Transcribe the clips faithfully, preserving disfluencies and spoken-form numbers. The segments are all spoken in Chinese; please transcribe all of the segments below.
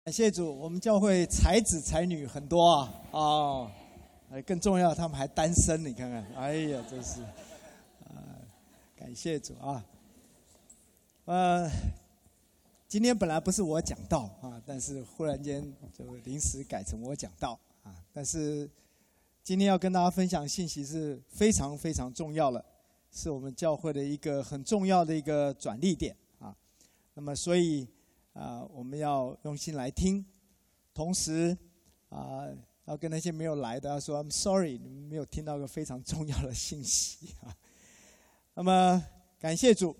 感谢主，我们教会才子才女很多啊哦，更重要，他们还单身，你看看，哎呀，真是，啊，感谢主啊。呃，今天本来不是我讲道啊，但是忽然间就临时改成我讲道啊。但是今天要跟大家分享信息是非常非常重要的，是我们教会的一个很重要的一个转捩点啊。那么所以。啊，我们要用心来听，同时啊，要跟那些没有来的要说 I'm sorry， 你们没有听到一个非常重要的信息啊。那么感谢主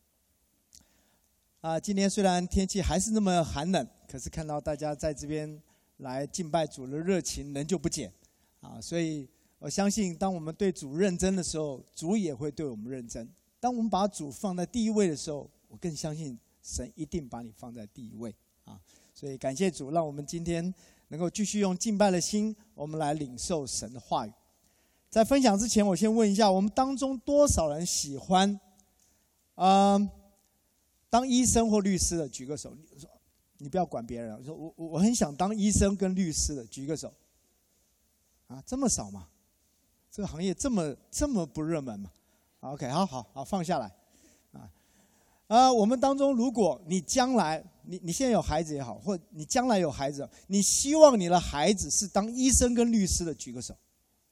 啊，今天虽然天气还是那么寒冷，可是看到大家在这边来敬拜主的热情仍旧不减啊，所以我相信，当我们对主认真的时候，主也会对我们认真。当我们把主放在第一位的时候，我更相信。神一定把你放在第一位啊！所以感谢主，让我们今天能够继续用敬拜的心，我们来领受神的话语。在分享之前，我先问一下，我们当中多少人喜欢，呃，当医生或律师的？举个手。你说，你不要管别人，说我我很想当医生跟律师的，举个手。啊，这么少吗？这个行业这么这么不热门吗？ OK， 好好好，放下来。啊、呃，我们当中，如果你将来，你你现在有孩子也好，或你将来有孩子，你希望你的孩子是当医生跟律师的，举个手。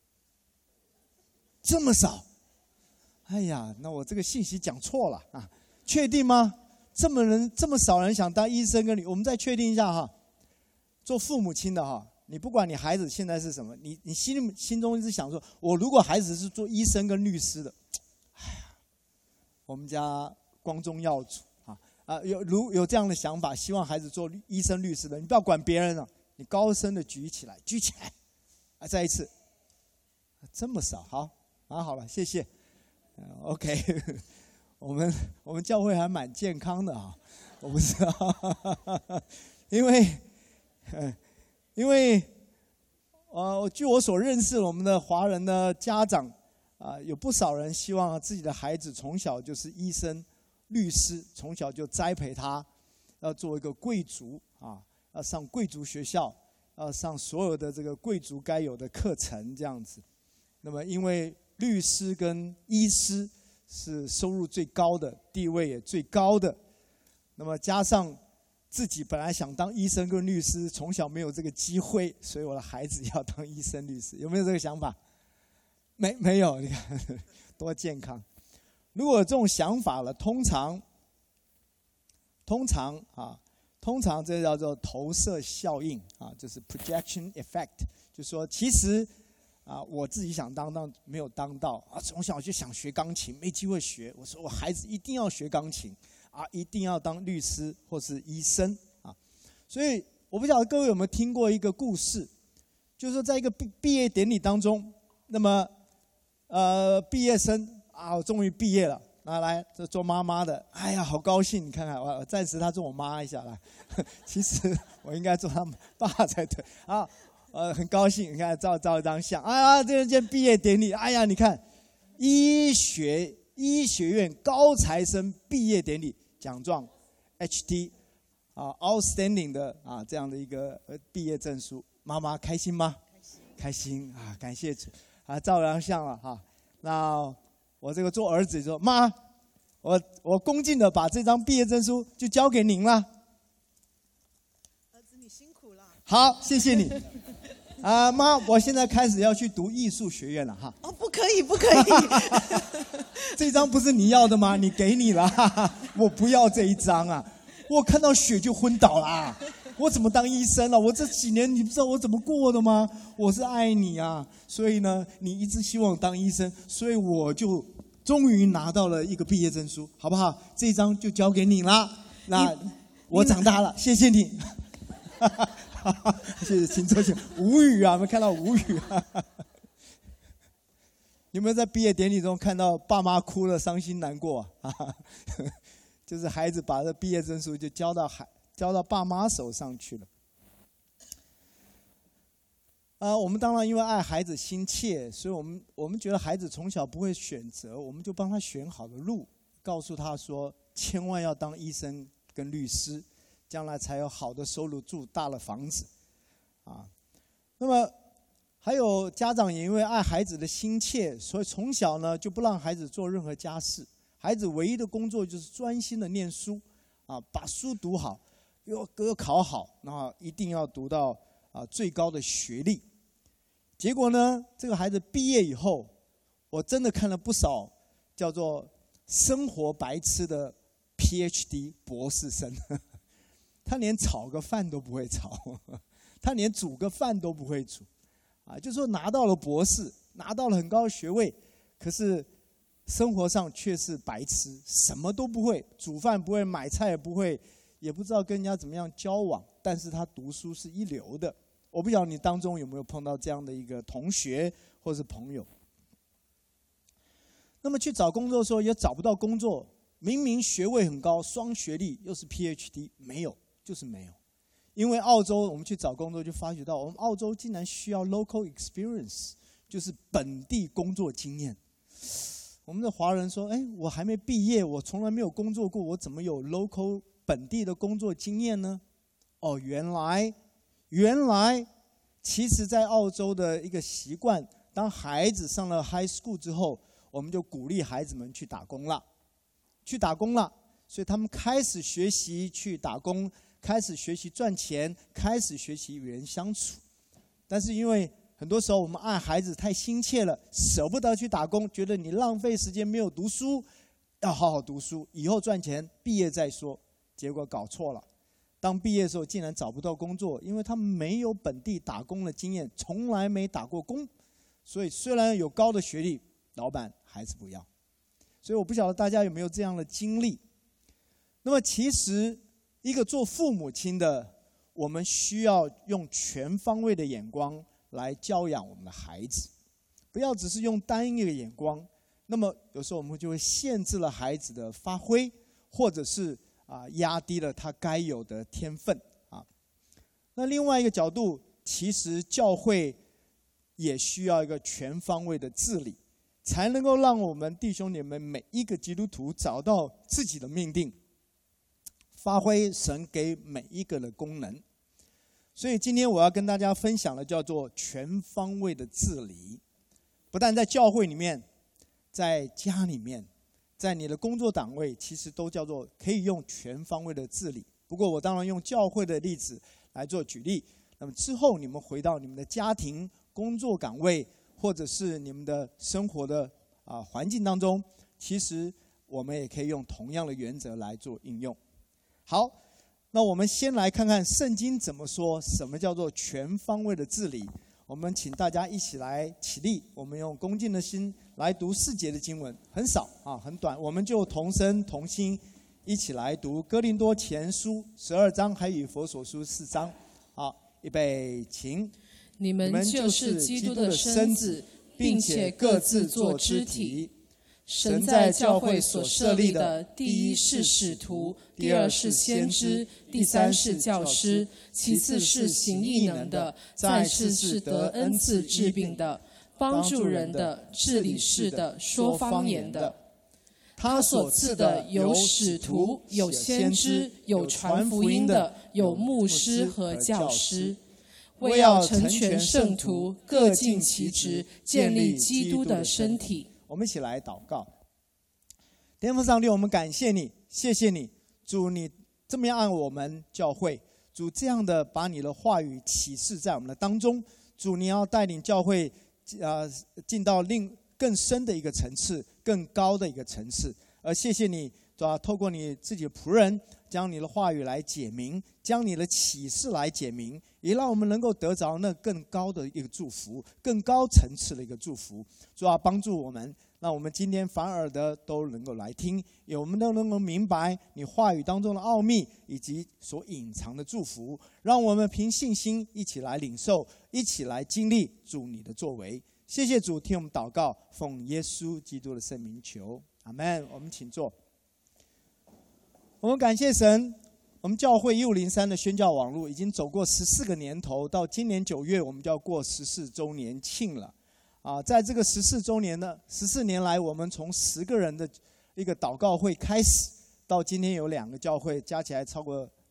这么少，哎呀，那我这个信息讲错了啊！确定吗？这么人这么少人想当医生跟律，我们再确定一下哈。做父母亲的哈，你不管你孩子现在是什么，你你心心中一直想说，我如果孩子是做医生跟律师的，哎呀，我们家。光宗耀祖啊啊！有如有这样的想法，希望孩子做医生、律师的，你不要管别人了，你高声的举起来，举起来，啊，再一次，这么少，好，啊，好了，谢谢。OK， 我们我们教会还蛮健康的啊，我不知道，因为，因为，呃，据我所认识，我们的华人的家长啊，有不少人希望自己的孩子从小就是医生。律师从小就栽培他，要做一个贵族啊，要上贵族学校，要上所有的这个贵族该有的课程这样子。那么，因为律师跟医师是收入最高的，地位也最高的，那么加上自己本来想当医生跟律师，从小没有这个机会，所以我的孩子要当医生、律师，有没有这个想法？没，没有，你看多健康。如果有这种想法了，通常，通常啊，通常这叫做投射效应啊，就是 projection effect， 就说其实啊，我自己想当当没有当到啊，从小就想学钢琴，没机会学。我说我孩子一定要学钢琴啊，一定要当律师或是医生啊。所以我不晓得各位有没有听过一个故事，就是说在一个毕毕业典礼当中，那么呃毕业生。啊，我终于毕业了！拿来，这做妈妈的，哎呀，好高兴！你看看，我暂时他做我妈一下来。其实我应该做他爸才对啊。呃，很高兴，你看照照一张相。哎呀，这件毕业典礼，哎呀，你看，医学医学院高材生毕业典礼奖状 ，H D 啊 ，outstanding 的啊这样的一个呃毕业证书，妈妈开心吗？开心，开心啊！感谢主啊，照张相了哈。那。我这个做儿子说：“妈，我我恭敬的把这张毕业证书就交给您了。” 儿子，你辛苦了。 好，谢谢你。啊、呃，妈，我现在开始要去读艺术学院了哈。 哦，不可以，不可以。 这张不是你要的吗？你给你了，我不要这一张啊！我看到血就昏倒了。我怎么当医生了？我这几年你不知道我怎么过的吗？我是爱你啊，所以呢，你一直希望当医生，所以我就终于拿到了一个毕业证书，好不好？这一张就交给你了。那我长大了，谢谢你。谢谢，请坐下。无语啊，没看到无语啊。有没有在毕业典礼中看到爸妈哭了、伤心难过啊？就是孩子把这毕业证书就交到孩。交到爸妈手上去了。啊，我们当然因为爱孩子心切，所以我们我们觉得孩子从小不会选择，我们就帮他选好了路，告诉他说，千万要当医生跟律师， 将来才有好的收入，住大的房子，啊。那么还有家长也因为爱孩子的心切，所以从小呢就不让孩子做任何家事，孩子唯一的工作就是专心的念书，啊，把书读好，又又考好，那一定要读到啊最高的学历。结果呢，这个孩子毕业以后，我真的看了不少叫做生活白痴的 P H D 博士生，他连炒个饭都不会炒，他连煮个饭都不会煮，啊，就是说拿到了博士，拿到了很高的学位，可是生活上却是白痴，什么都不会，煮饭不会，买菜也不会，也不知道跟人家怎么样交往，但是他读书是一流的。我不晓得你当中有没有碰到这样的一个同学或是朋友。那么去找工作的时候也找不到工作，明明学位很高，双学历又是 P H D， 没有，就是没有。因为澳洲我们去找工作就发觉到，我们澳洲竟然需要 local experience， 就是本地工作经验。我们的华人说，哎，我还没毕业，我从来没有工作过，我怎么有 local 本地的工作经验呢？哦，原来原来其实在澳洲的一个习惯，当孩子上了 high school 之后，我们就鼓励孩子们去打工了，去打工了，所以他们开始学习去打工，开始学习赚钱，开始学习与人相处。但是因为很多时候我们爱孩子太心切了，舍不得去打工，觉得你浪费时间没有读书，要好好读书，以后赚钱，毕业再说。结果搞错了，当毕业的时候竟然找不到工作，因为他们没有本地打工的经验，从来没打过工，所以虽然有高的学历，老板还是不要。所以我不晓得大家有没有这样的经历。那么其实一个做父母亲的，我们需要用全方位的眼光来教养我们的孩子，不要只是用单一的眼光，那么有时候我们就会限制了孩子的发挥，或者是啊压低了他该有的天分啊。那另外一个角度，其实教会也需要一个全方位的治理，才能够让我们弟兄姐妹每一个基督徒找到自己的命定，发挥神给每一个的功能。所以今天我要跟大家分享的叫做全方位的治理，不但在教会里面，在家里面，在你的工作岗位，其实都叫做可以用全方位的治理。不过我当然用教会的例子来做举例，那么之后你们回到你们的家庭、工作岗位，或者是你们的生活的啊环境当中，其实我们也可以用同样的原则来做应用。好，那我们先来看看圣经怎么说，什么叫做全方位的治理。我们请大家一起来起立，我们用恭敬的心来读四节的经文，很少啊，很短，我们就同声同心一起来读哥林多前书十二章，还有以弗所书四章。好，预备，请。 你们就是基督的身子，并且各自做肢体。神在教会所设立的，第一是使徒，第二是先知，第三是教师，其次是行异能的，再次是得恩赐治病的，帮助人的，治理事的，说方言的。他所赐的有使徒，有先知，有传福音的，有牧师和教师，为要成全圣徒，各尽其职，建立基督的身体。 我们一起来祷告。天父上帝，我们感谢你，谢谢你，主，你这么样爱我们教会，主这样的把你的话语启示在我们的当中，主你要带领教会呃进到另更深的一个层次，更高的一个层次。而谢谢你，主要透过你自己的仆人，将你的话语来解明，将你的启示来解明，也让我们能够得着那更高的一个祝福，更高层次的一个祝福。主要帮助我们，让我们今天凡耳的都能够来听，也我们都能够明白你话语当中的奥秘以及所隐藏的祝福，让我们凭信心一起来领受，一起来经历主你的作为。谢谢主，听我们祷告，奉耶稣基督的圣名求，阿们。我们请坐。我们感谢神，我们教会一五零三的宣教网络已经走过十四个年头，到今年九月我们就要过十四周年庆了。啊，在这个十四周年的十四年来，我们从十个人的一个祷告会开始，到今天有两个教会，加起来超过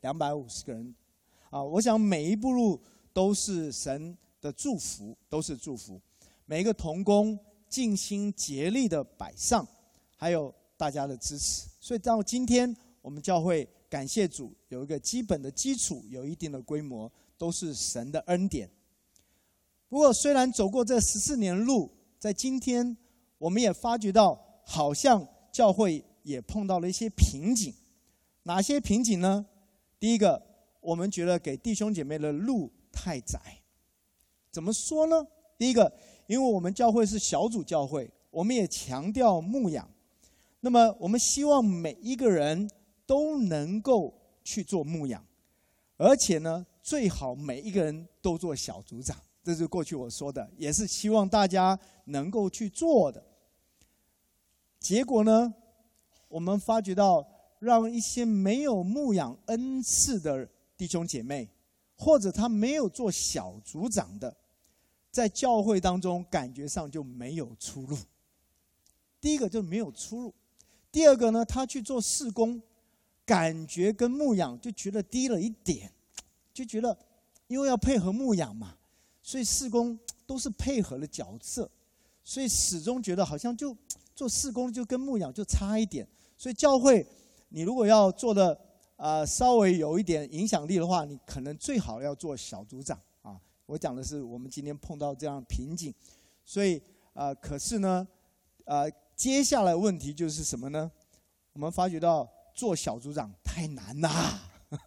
两百五十个人，啊，我想每一步路都是神的祝福，都是祝福。每一个同工尽心竭力的摆上，还有大家的支持，所以到今天我们教会感谢主有一个基本的基础，有一定的规模，都是神的恩典。不过虽然走过这十四年路，在今天我们也发觉到好像教会也碰到了一些瓶颈。哪些瓶颈呢？第一个，我们觉得给弟兄姐妹的路太窄。怎么说呢？第一个，因为我们教会是小组教会，我们也强调牧养，那么我们希望每一个人都能够去做牧养，而且呢，最好每一个人都做小组长，这是过去我说的，也是希望大家能够去做的。结果呢，我们发觉到让一些没有牧养恩赐的弟兄姐妹，或者他没有做小组长的，在教会当中感觉上就没有出路。第一个就没有出路，第二个呢，他去做事工，感觉跟牧养就觉得低了一点，就觉得因为要配合牧养嘛，所以事工都是配合的角色，所以始终觉得好像就做事工就跟牧养就差一点。所以教会你如果要做的呃稍微有一点影响力的话，你可能最好要做小组长啊。我讲的是我们今天碰到这样的瓶颈，所以呃可是呢呃接下来问题就是什么呢？我们发觉到做小组长太难啦。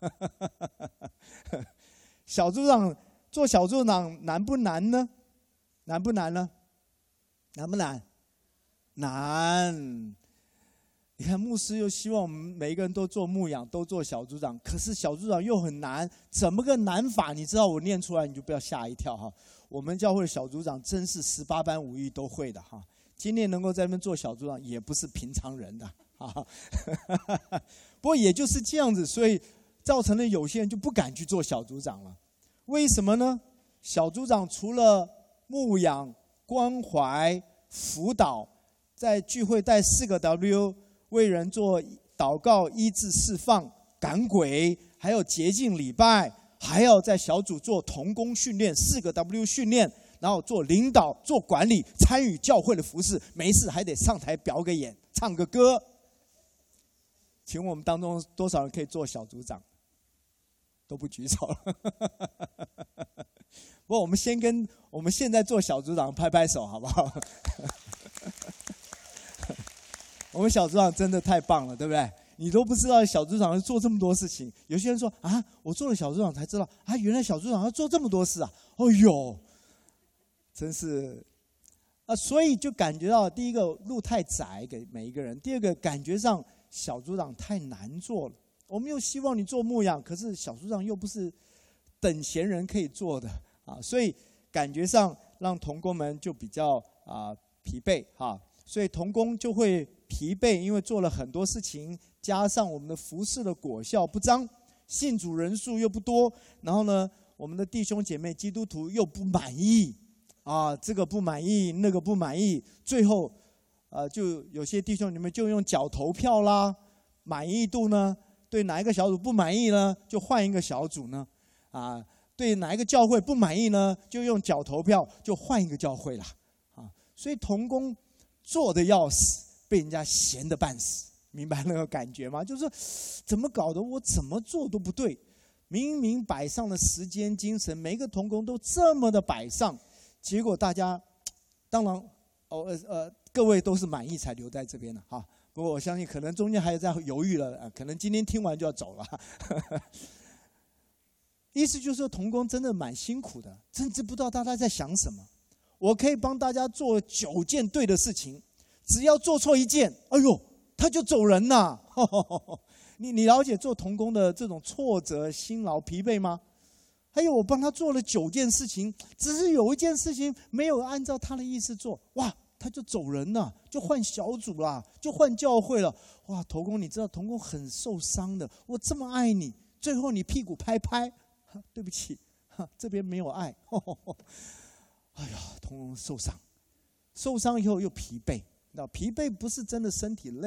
小组长做小组长难不难呢？难不难呢？难不难？难。你看牧师又希望我们每一个人都做牧养，都做小组长，可是小组长又很难，怎么个难法？你知道我念出来你就不要吓一跳哈。我们教会的小组长真是十八般武艺都会的哈。今天能够在那边做小组长也不是平常人的啊。不过也就是这样子，所以造成了有些人就不敢去做小组长了。为什么呢？小组长除了牧养、关怀、辅导，在聚会带四个 W， 为人做祷告、医治、释放、赶鬼，还有洁净礼拜，还要在小组做同工训练，四个 W 训练，然后做领导、做管理，参与教会的服事，没事还得上台表个演、唱个歌。请问我们当中多少人可以做小组长？都不举手了。不过我们先跟我们现在做小组长拍拍手好不好？我们小组长真的太棒了，对不对？你都不知道小组长要做这么多事情。有些人说啊，我做了小组长才知道啊，原来小组长要做这么多事啊！哦呦，真是啊，所以就感觉到第一个路太窄给每一个人，第二个感觉上小组长太难做了。我们又希望你做牧养，可是小组长又不是等闲人可以做的啊，所以感觉上让同工们就比较啊疲惫哈，所以同工就会疲惫，因为做了很多事情，加上我们的服事的果效不彰，信主人数又不多，然后呢，我们的弟兄姐妹基督徒又不满意啊，这个不满意，那个不满意，最后呃，就有些弟兄你们就用脚投票啦，满意度呢？对哪一个小组不满意呢，就换一个小组呢？啊，对哪一个教会不满意呢，就用脚投票，就换一个教会啦。啊，所以同工做的要死，被人家闲得半死，明白那个感觉吗？就是怎么搞的，我怎么做都不对，明明摆上了时间、精神，每一个同工都这么的摆上，结果大家当然哦呃呃，各位都是满意才留在这边的哈。不过我相信可能中间还有在犹豫了，可能今天听完就要走了。意思就是说同工真的蛮辛苦的，真知不知道大家在想什么。我可以帮大家做九件对的事情，只要做错一件，哎呦，他就走人呐。你你了解做同工的这种挫折、辛劳、疲惫吗？还有我帮他做了九件事情，只是有一件事情没有按照他的意思做，哇！他就走人了，就换小组啦，就换教会了。哇，同工，你知道同工很受伤的。我这么爱你，最后你屁股拍拍，对不起，这边没有爱。哎呀，同工受伤，受伤以后又疲惫。那疲惫不是真的身体累，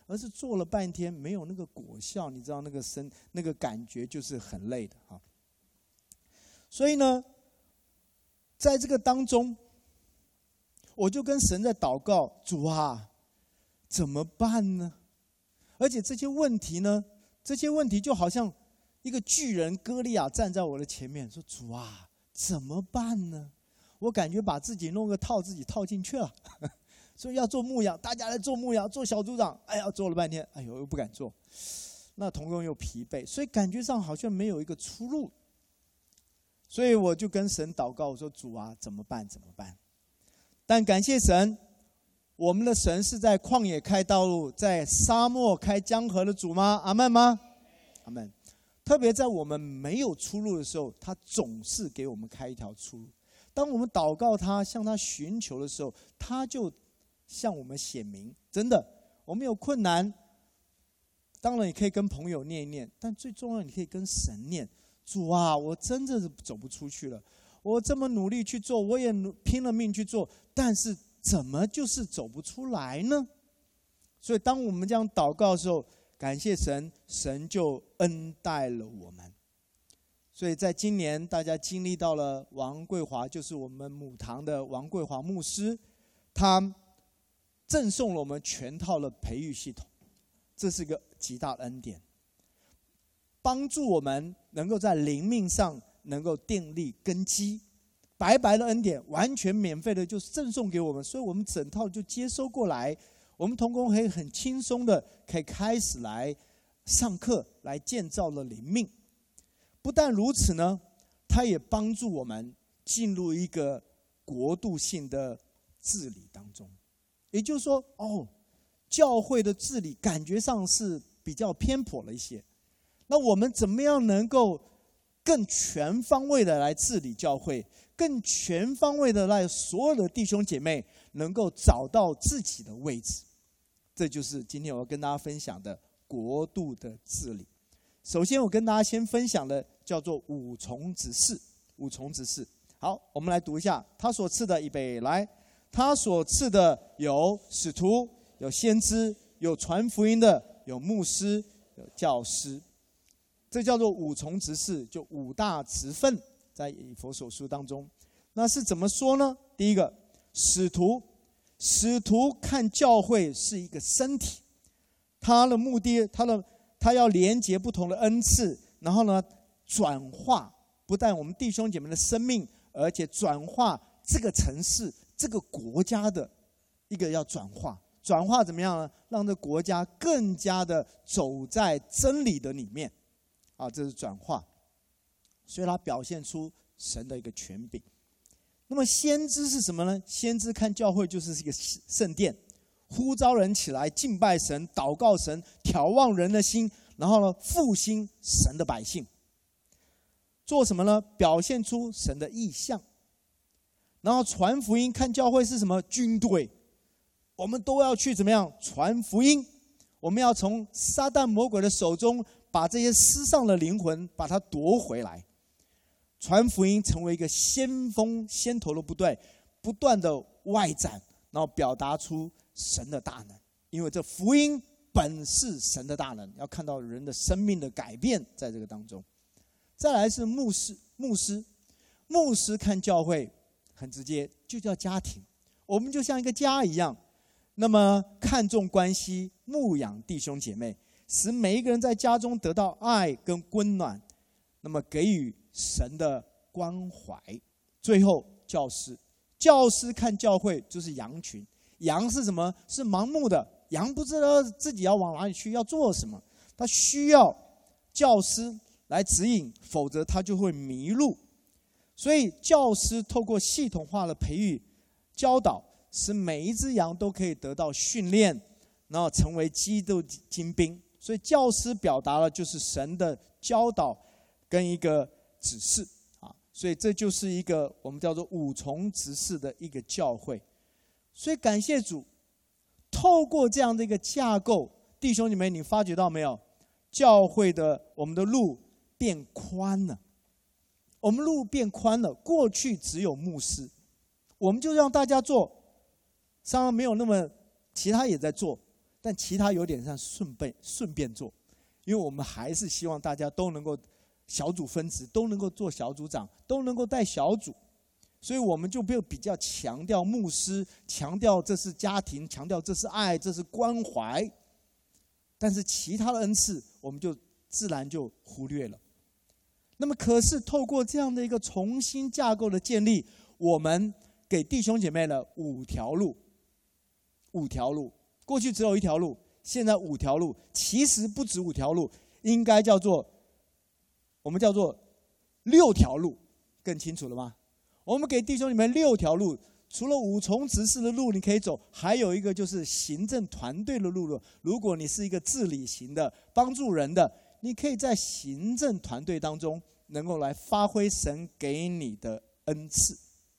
而是做了半天没有那个果效，你知道那个身那个感觉就是很累的哈。所以呢，在这个当中，我就跟神在祷告，主啊，怎么办呢？而且这些问题呢，这些问题就好像一个巨人歌利亚站在我的前面，说主啊，怎么办呢？我感觉把自己弄个套自己套进去了。所以要做牧羊，大家来做牧羊，做小组长，哎呀，做了半天，哎呦，又不敢做。那同工又疲惫，所以感觉上好像没有一个出路。所以我就跟神祷告，我说主啊，怎么办？怎么办？但感谢神，我们的神是在旷野开道路，在沙漠开江河的主吗？阿们吗？阿们。特别在我们没有出路的时候，他总是给我们开一条出路。当我们祷告他，向他寻求的时候，他就向我们显明。真的，我们有困难，当然你可以跟朋友念一念，但最重要你可以跟神念。主啊，我真的是走不出去了，我这么努力去做，我也拼了命去做，但是怎么就是走不出来呢？所以当我们这样祷告的时候，感谢神，神就恩待了我们。所以在今年大家经历到了王桂华，就是我们母堂的王桂华牧师，他赠送了我们全套的培育系统，这是个极大的恩典，帮助我们能够在灵命上能够奠立根基。白白的恩典，完全免费的就赠送给我们，所以我们整套就接收过来，我们同工可以很轻松的可以开始来上课，来建造了灵命。不但如此呢，他也帮助我们进入一个国度性的治理当中。也就是说，哦，教会的治理感觉上是比较偏颇了一些。那我们怎么样能够更全方位的来治理教会，更全方位的让所有的弟兄姐妹能够找到自己的位置？这就是今天我要跟大家分享的国度的治理。首先我跟大家先分享的叫做五重职事。五重职事，好，我们来读一下。他所赐的，预备来，他所赐的有使徒，有先知，有传福音的，有牧师，有教师。这叫做五重职事，就五大职分，在以弗所书当中。那是怎么说呢？第一个，使徒，使徒看教会是一个身体，他的目的，他的他要连接不同的恩赐，然后呢，转化不但我们弟兄姐妹的生命，而且转化这个城市、这个国家的一个要转化。转化怎么样呢？让这国家更加的走在真理的里面。啊，这是转化，所以它表现出神的一个权柄。那么先知是什么呢？先知看教会就是一个圣殿，呼召人起来敬拜神、祷告神、眺望人的心，然后呢复兴神的百姓。做什么呢？表现出神的意象。然后传福音，看教会是什么？军队，我们都要去怎么样传福音？我们要从撒旦魔鬼的手中把这些失丧的灵魂把它夺回来，传福音成为一个先锋先头的部队，不断的外展，然后表达出神的大能。因为这福音本是神的大能，要看到人的生命的改变在这个当中。再来是牧师，牧师，牧师看教会很直接，就叫家庭。我们就像一个家一样，那么看重关系，牧养弟兄姐妹，使每一个人在家中得到爱跟温暖，那么给予神的关怀。最后教师，教师看教会就是羊群，羊是什么？是盲目的，羊不知道自己要往哪里去，要做什么，他需要教师来指引，否则他就会迷路。所以教师透过系统化的培育教导，使每一只羊都可以得到训练，然后成为基督精兵。所以教师表达了就是神的教导跟一个指示啊，所以这就是一个我们叫做五重职事的一个教会。所以感谢主，透过这样的一个架构，弟兄姊妹，你发觉到没有？教会的我们的路变宽了，我们路变宽了。过去只有牧师，我们就让大家做，当然没有那么，其他也在做。 但其他有点像顺便顺便做，因为我们还是希望大家都能够小组分职，都能够做小组长，都能够带小组，所以我们就比较强调牧师，强调这是家庭，强调这是爱，这是关怀。但是其他的恩赐，我们就自然就忽略了。那么，可是透过这样的一个重新架构的建立，我们给弟兄姐妹了五条路，五条路。过去只有一条路，现在五条路，其实不止五条路，应该叫做我们叫做六条路，更清楚了吗？我们给弟兄姐妹六条路。除了五重职事的路你可以走，还有一个就是行政团队的路了。如果你是一个治理型的、帮助人的，你可以在行政团队当中能够来发挥神给你的恩赐。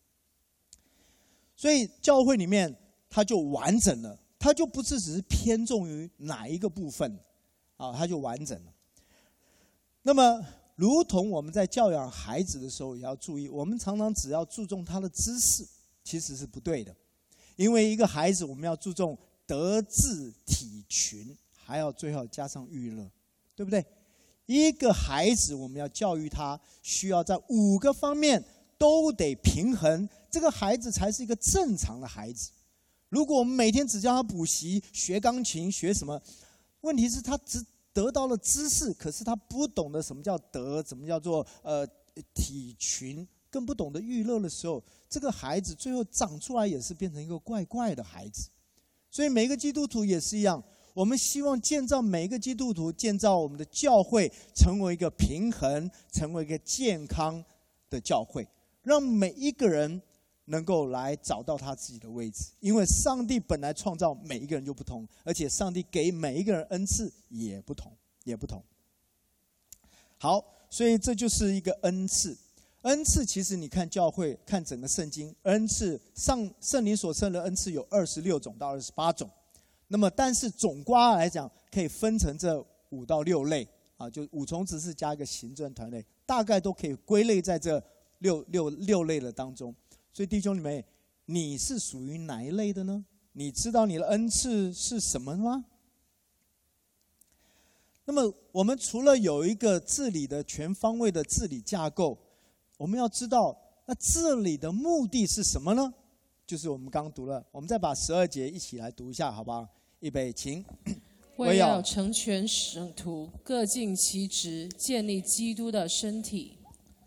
所以教会里面它就完整了，它就不是只是偏重于哪一个部分啊，它就完整了。那么，如同我们在教养孩子的时候也要注意，我们常常只要注重他的知识。其实是不对的，因为一个孩子我们要注重德智体群，还要最后加上娱乐，对不对？一个孩子我们要教育他，需要在五个方面都得平衡，这个孩子才是一个正常的孩子。如果我们每天只教他补习、学钢琴、学什么，问题是他只得到了知识，可是他不懂得什么叫德，什么叫做呃体群，更不懂得娱乐的时候，这个孩子最后长出来也是变成一个怪怪的孩子。所以每一个基督徒也是一样，我们希望建造每一个基督徒，建造我们的教会成为一个平衡，成为一个健康的教会，让每一个人能够来找到他自己的位置。因为上帝本来创造每一个人就不同，而且上帝给每一个人恩赐也不同，也不同。好，所以这就是一个恩赐。恩赐其实你看教会，看整个圣经，恩赐上圣灵所赐的恩赐有二十六种到二十八种。那么但是总括来讲，可以分成这五到六类啊，就五重职事加一个行政团队，大概都可以归类在这六六六类的当中。所以弟兄姊妹，你是属于哪一类的呢？你知道你的恩赐是什么吗？那么我们除了有一个治理的全方位的治理架构，我们要知道，那这里的目的是什么呢？就是我们刚读了，我们再把十二节一起来读一下，好不好？预备，请。 为要成全圣徒，各尽其职，建立基督的身体。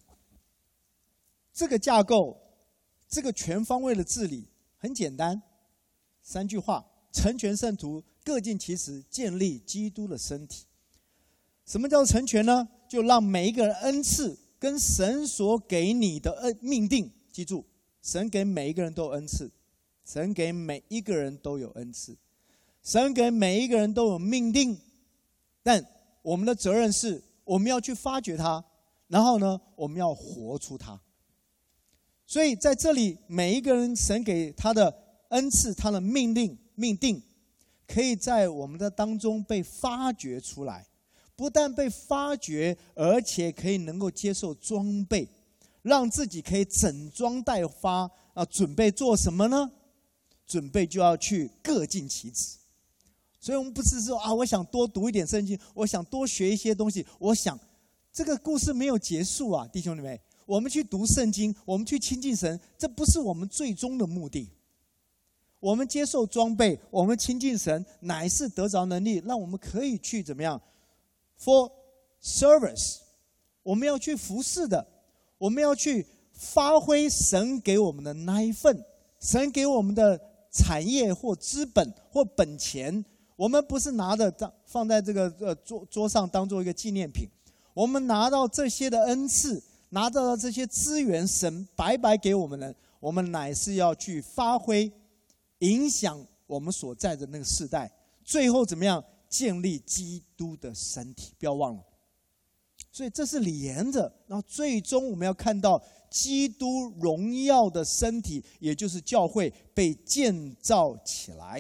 这个架构，这个全方位的治理很简单，三句话：成全圣徒，各尽其职，建立基督的身体。什么叫成全呢？就让每一个人恩赐跟神所给你的恩命定，记住，神给每一个人都有恩赐，神给每一个人都有恩赐，神给每一个人都有命定，但我们的责任是，我们要去发掘它，然后呢，我们要活出它。所以在这里，每一个人神给他的恩赐，他的命令命定，可以在我们的当中被发掘出来。不但被发掘，而且可以能够接受装备，让自己可以整装待发啊！准备做什么呢？准备就要去各尽其职。所以我们不是说啊，我想多读一点圣经，我想多学一些东西，我想这个故事没有结束啊，弟兄姊妹，我们去读圣经，我们去亲近神，这不是我们最终的目的。我们接受装备，我们亲近神，乃是得着能力，让我们可以去怎么样？ For service， 我们要去服侍的，我们要去发挥神给我们的那一份，神给我们的产业或资本或本钱，我们不是拿着放在这个呃桌桌上当做一个纪念品，我们拿到这些的恩赐，拿到这些资源，神白白给我们的，我们乃是要去发挥，影响我们所在的那个世代，最后怎么样？ 建立基督的身体，不要忘了。所以这是连着，然后最终我们要看到基督荣耀的身体，也就是教会被建造起来。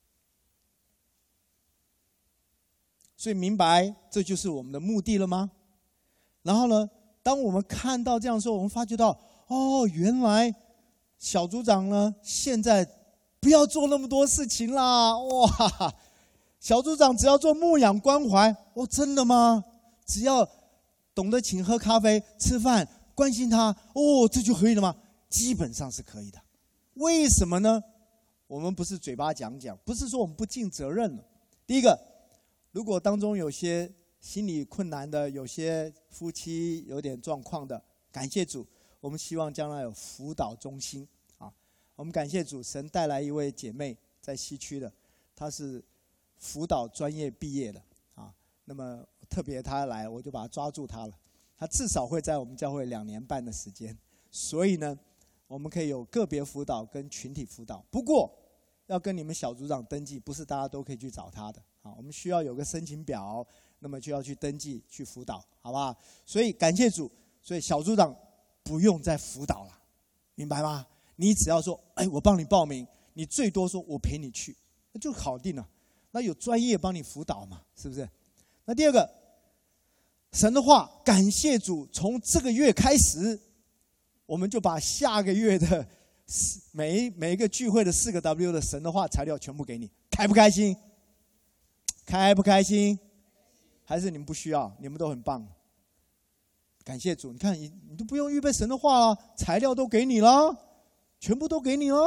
所以明白这就是我们的目的了吗？然后呢，当我们看到这样说，我们发觉到，哦，原来小组长呢，现在不要做那么多事情啦，哇！ 小组长只要做牧养关怀，哦，真的吗？只要懂得请喝咖啡、吃饭，关心他，哦，这就可以了吗？基本上是可以的。为什么呢？我们不是嘴巴讲讲，不是说我们不尽责任了。第一个，如果当中有些心理困难的，有些夫妻有点状况的，感谢主，我们希望将来有辅导中心啊。我们感谢主，神带来一位姐妹在西区的，她是辅导专业毕业的啊。那么特别她来，我就把她抓住她了。她至少会在我们教会两年半的时间，所以呢，我们可以有个别辅导跟群体辅导。不过要跟你们小组长登记，不是大家都可以去找他的啊。我们需要有个申请表，那么就要去登记去辅导，好不好？所以感谢主，所以小组长不用再辅导了，明白吗？你只要说，哎，我帮你报名，你最多说我陪你去，那就搞定了。那有专业帮你辅导嘛，是不是？那第二个，神的话，感谢主，从这个月开始，我们就把下个月的每每一个聚会的四个 W 的神的话材料全部给你，开不开心？开不开心？还是你们不需要？你们都很棒。感谢主，你看你你都不用预备神的话了，材料都给你了，全部都给你了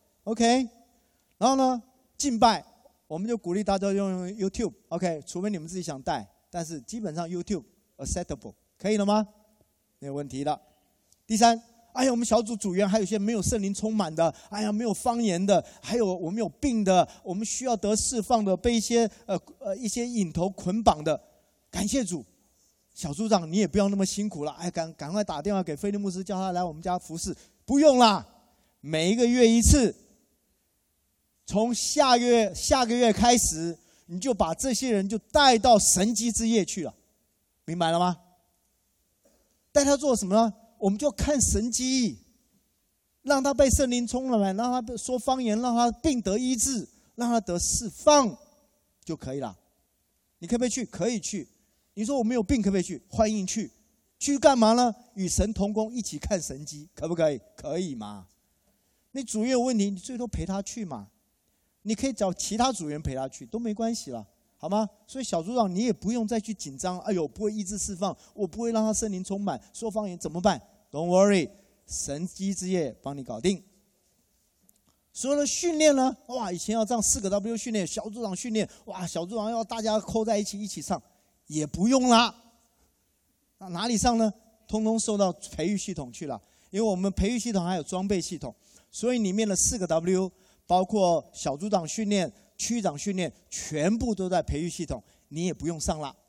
，OK。然后呢，敬拜我们就鼓励大家用 YouTube，OK， 除非你们自己想带，但是基本上 YouTube acceptable， 可以了吗？没有问题的。第三，哎呀，我们小组组员还有一些没有圣灵充满的，哎呀，没有方言的，还有我们有病的，我们需要得释放的，被一些呃呃一些瘾头捆绑的，感谢主。小组长，你也不要那么辛苦了，哎，赶赶快打电话给菲利牧师，叫他来我们家服侍。不用啦，每一个月一次，从下个月下个月开始，你就把这些人就带到神机之夜去了，明白了吗？带他做什么呢？我们就看神机，让他被圣灵充满，让他说方言，让他病得医治，让他得释放，就可以了。你可不可以去？可以去。你说我没有病，可不可以去？欢迎去。去干嘛呢？与神同工，一起看神迹，可不可以？可以嘛？你组员有问题，你最多陪他去嘛。你可以找其他组员陪他去，都没关系了，好吗？所以小组长，你也不用再去紧张。哎呦，不会医治释放，我不会让他圣灵充满，说方言怎么办 ？Don't worry， 神机之夜帮你搞定。所有的训练呢？哇，以前要这样四个 W 训练，小组长训练，哇，小组长要大家扣在一起一起上。也不用啦，那哪里上呢？通通受到培育系统去了，因为我们培育系统还有装备系统，所以里面的四个 W， 包括小组长训练、区长训练，全部都在培育系统，你也不用上了。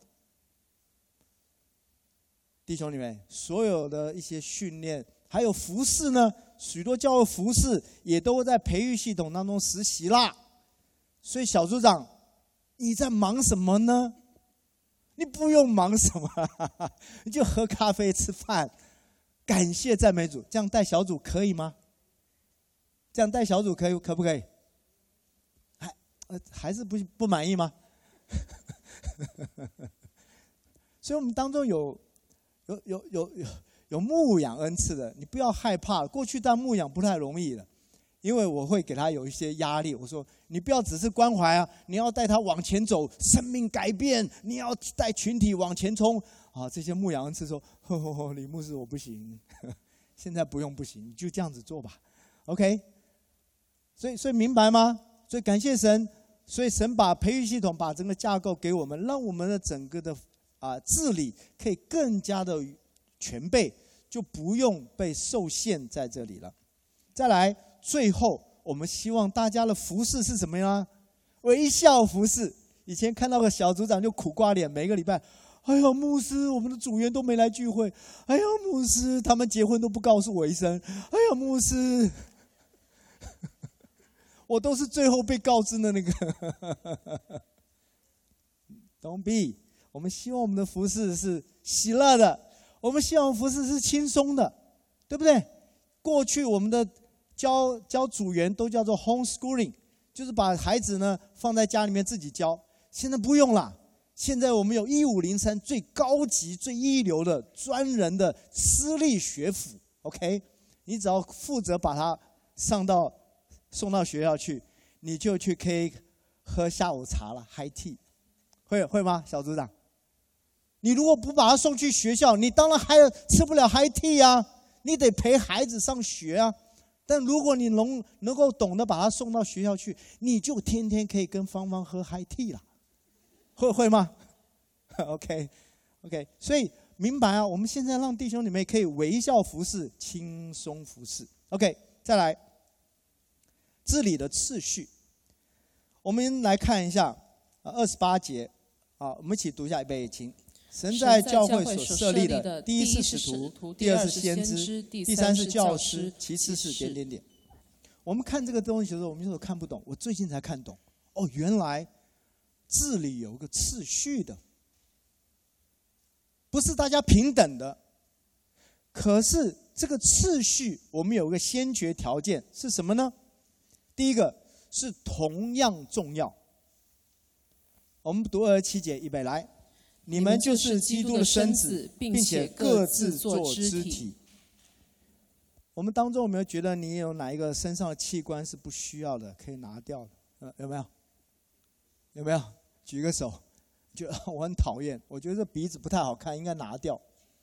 弟兄姊妹，所有的一些训练，还有服事呢，许多教会服事也都在培育系统当中实习啦。所以小组长，你在忙什么呢？你不用忙什么，你就喝咖啡吃饭，感谢赞美主，这样带小组可以吗？这样带小组可以可不可以？还呃还是不不满意吗？所以我们当中有有有有有有牧养恩赐的，你不要害怕。过去当牧养不太容易了，因为我会给他有一些压力。我说你不要只是关怀啊，你要带他往前走，生命改变，你要带群体往前冲啊！这些牧养恩赐说：“呵呵呵，李牧师我不行，呵现在不用不行，你就这样子做吧。” OK， 所以所以明白吗？所以感谢神，所以神把培育系统、把整个架构给我们，让我们的整个的啊治理可以更加的全备，就不用被受限在这里了。再来，最后。我们希望大家的服事是什么呀？微笑服事。以前看到个小组长就苦瓜脸，每个礼拜，哎呀，牧师，我们的组员都没来聚会。哎呀，牧师，他们结婚都不告诉我一声。哎呀，牧师，我都是最后被告知的那个。Don't be， 我们希望我们的服事是喜乐的，我们希望服事是轻松的，对不对？过去我们的教教组员都叫做 homeschooling， 就是把孩子呢放在家里面自己教。现在不用了，现在我们有一五零三最高级、最一流的专人的私立学府 ，OK， 你只要负责把他上到送到学校去，你就去可以喝下午茶了 ，high tea， 会会吗？小组长，你如果不把他送去学校，你当然还吃不了 high tea 啊，你得陪孩子上学啊。但如果你能能够懂得把他送到学校去，你就天天可以跟芳芳喝 high tea 了，会会吗 ？OK OK， 所以明白啊，我们现在让弟兄你们可以微笑服侍，轻松服侍。OK， 再来治理的次序，我们来看一下二十八节啊，我们一起读一下，预备请。神在教会所设立的，第一是使徒，第二是先知，第三是教师，其次是点点点。我们看这个东西的时候，我们就是看不懂。我最近才看懂，哦，原来治理有个次序的，不是大家平等的。可是这个次序，我们有个先决条件是什么呢？第一个是同样重要。我们读二十七节，预备来。你们就是基督的身子，并且各自做肢体。我们当中有没有觉得你有哪一个身上的器官是不需要的，可以拿掉的？呃，有没有？有没有？举个手。觉得我很讨厌，我觉得这鼻子不太好看，应该拿掉。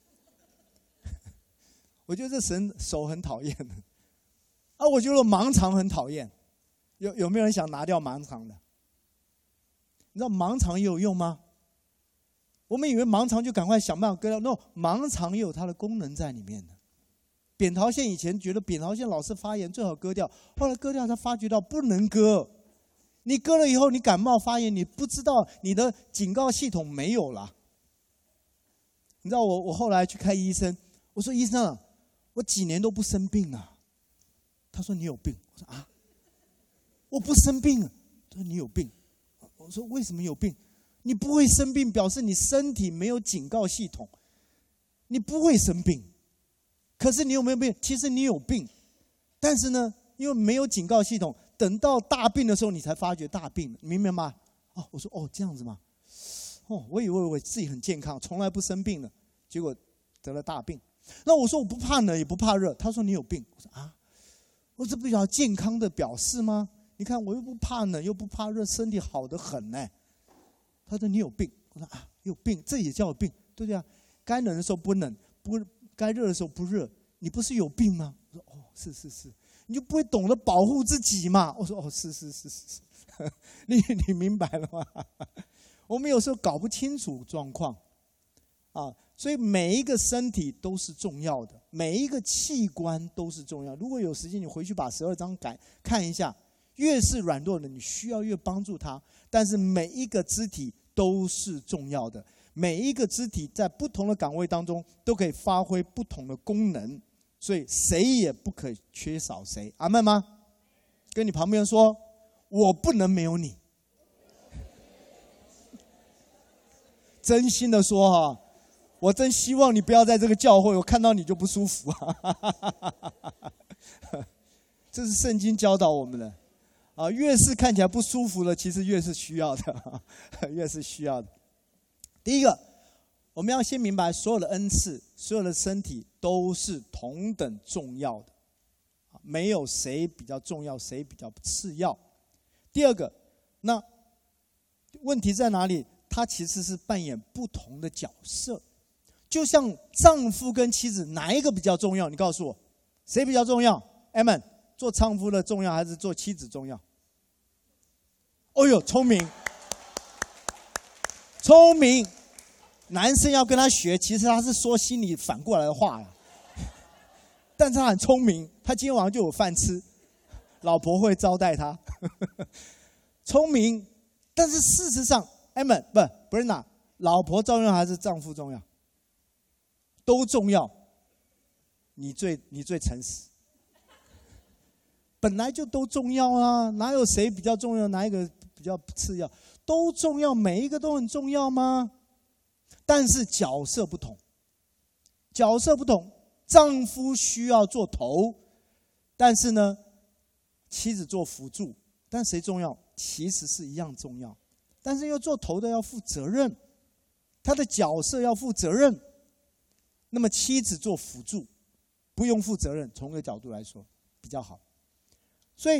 我觉得这神手很讨厌啊，我觉得盲肠很讨厌。有有没有人想拿掉盲肠的？你知道盲肠也有用吗？我们以为盲肠就赶快想办法割掉 ，no， 盲肠也有它的功能在里面的。扁桃腺以前觉得扁桃腺老是发炎，最好割掉，后来割掉才发觉到不能割。你割了以后，你感冒发炎，你不知道你的警告系统没有了。你知道我我后来去看医生，我说医生啊，我几年都不生病啊。他说你有病，我说啊，我不生病啊。他说你有病，我说为什么有病？你不会生病，表示你身体没有警告系统，你不会生病。可是你有没有病？其实你有病，但是呢，因为没有警告系统，等到大病的时候，你才发觉大病，明白吗？哦，我说哦，这样子吗？哦，我以为我自己很健康，从来不生病的，结果得了大病。那我说我不怕冷，也不怕热。他说你有病。我说啊，我这不比较健康的表示吗？你看我又不怕冷，又不怕热，身体好得很呢。他说你有病。我说啊，有病，这也叫有病，对不对啊？该冷的时候不冷，不该热的时候不热，你不是有病吗？我说哦，是是是，你就不会懂得保护自己嘛？我说哦，是是是是是，你你明白了吗？我们有时候搞不清楚状况啊，所以每一个身体都是重要的，每一个器官都是重要。如果有时间，你回去把十二章改看一下，越是软弱的，你需要越帮助他。但是每一个肢体都是重要的，每一个肢体在不同的岗位当中都可以发挥不同的功能，所以谁也不可以缺少谁。阿们吗？跟你旁边说，我不能没有你。真心的说哈，我真希望你不要在这个教会，我看到你就不舒服啊。这是圣经教导我们的。啊，越是看起来不舒服的，其实越是需要的，越是需要的。第一个，我们要先明白，所有的恩赐，所有的身体都是同等重要的，没有谁比较重要，谁比较次要。第二个，那问题在哪里？他其实是扮演不同的角色，就像丈夫跟妻子，哪一个比较重要？你告诉我，谁比较重要 ？Amen。做丈夫的重要还是做妻子重要？哦呦，聪明，聪明！男生要跟他学，其实他是说心里反过来的话了。但是他很聪明，他今天晚上就有饭吃，老婆会招待他。聪明，但是事实上 ，Amen 不 ，Brenda， 老婆重要还是丈夫重要？都重要。你最你最诚实。本来就都重要啊，哪有谁比较重要，哪一个比较次要？都重要，每一个都很重要吗？但是角色不同，角色不同，丈夫需要做头，但是呢，妻子做辅助。但谁重要？其实是一样重要，但是要做头的要负责任，他的角色要负责任。那么妻子做辅助，不用负责任，从一个角度来说比较好。所以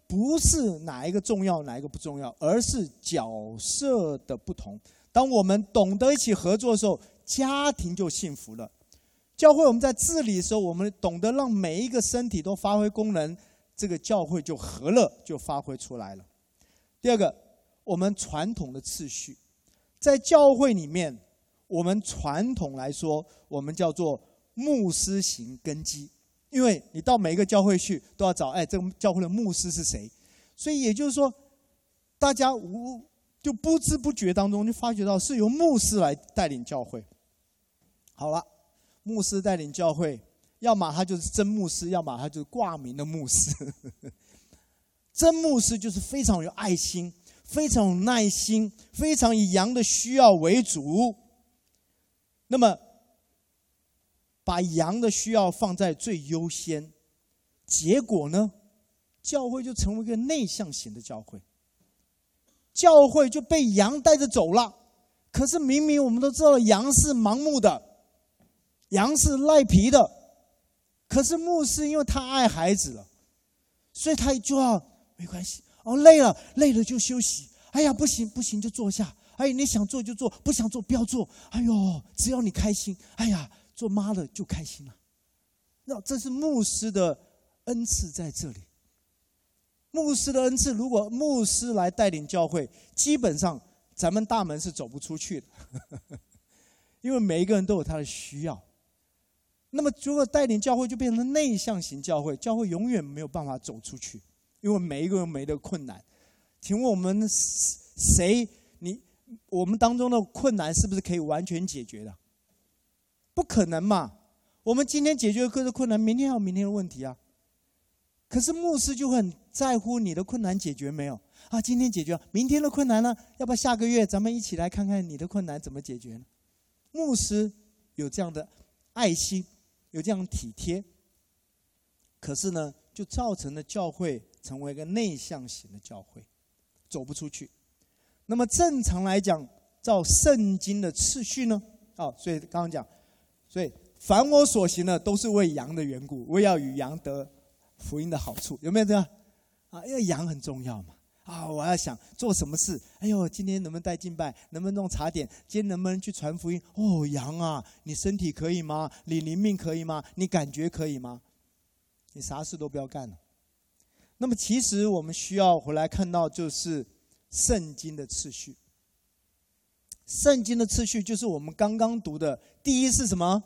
不是哪一个重要，哪一个不重要，而是角色的不同。当我们懂得一起合作的时候，家庭就幸福了。教会我们在治理的时候，我们懂得让每一个身体都发挥功能，这个教会就和乐，就发挥出来了。第二个，我们传统的次序，在教会里面，我们传统来说，我们叫做牧师型根基。因为你到每一个教会去，都要找，哎，这个教会的牧师是谁？所以也就是说，大家无就不知不觉当中就发觉到是由牧师来带领教会。好了，牧师带领教会，要么他就是真牧师，要么他就是挂名的牧师。真牧师就是非常有爱心，非常有耐心，非常以羊的需要为主。那么把羊的需要放在最优先，结果呢，教会就成为一个内向型的教会。教会就被羊带着走了。可是明明我们都知道羊是盲目的，羊是赖皮的，可是牧师因为他爱孩子了，所以他就要没关系，哦，累了累了就休息，哎呀不行不行就坐下，哎你想做就做，不想做不要做，哎呦只要你开心，哎呀做妈的就开心了。那这是牧师的恩赐在这里。牧师的恩赐，如果牧师来带领教会，基本上咱们大门是走不出去的。因为每一个人都有他的需要。那么如果带领教会就变成内向型教会，教会永远没有办法走出去，因为每一个人没的困难。请问我们谁你我们当中的困难是不是可以完全解决的？不可能嘛。我们今天解决各个困难，明天还有明天的问题啊。可是牧师就会很在乎你的困难解决没有啊？今天解决了，明天的困难呢？要不要下个月咱们一起来看看你的困难怎么解决呢？牧师有这样的爱心，有这样的体贴，可是呢，就造成了教会成为一个内向型的教会，走不出去。那么正常来讲，照圣经的次序呢？哦，所以刚刚讲，所以凡我所行的，都是为羊的缘故，为要与羊得福音的好处，有没有这样？啊，因为羊很重要嘛。啊，我要想做什么事？哎呦，今天能不能带敬拜？能不能弄茶点？今天能不能去传福音？哦，羊啊，你身体可以吗？你灵命可以吗？你感觉可以吗？你啥事都不要干了。那么，其实我们需要回来看到，就是圣经的次序。圣经的次序就是我们刚刚读的，第一是什么？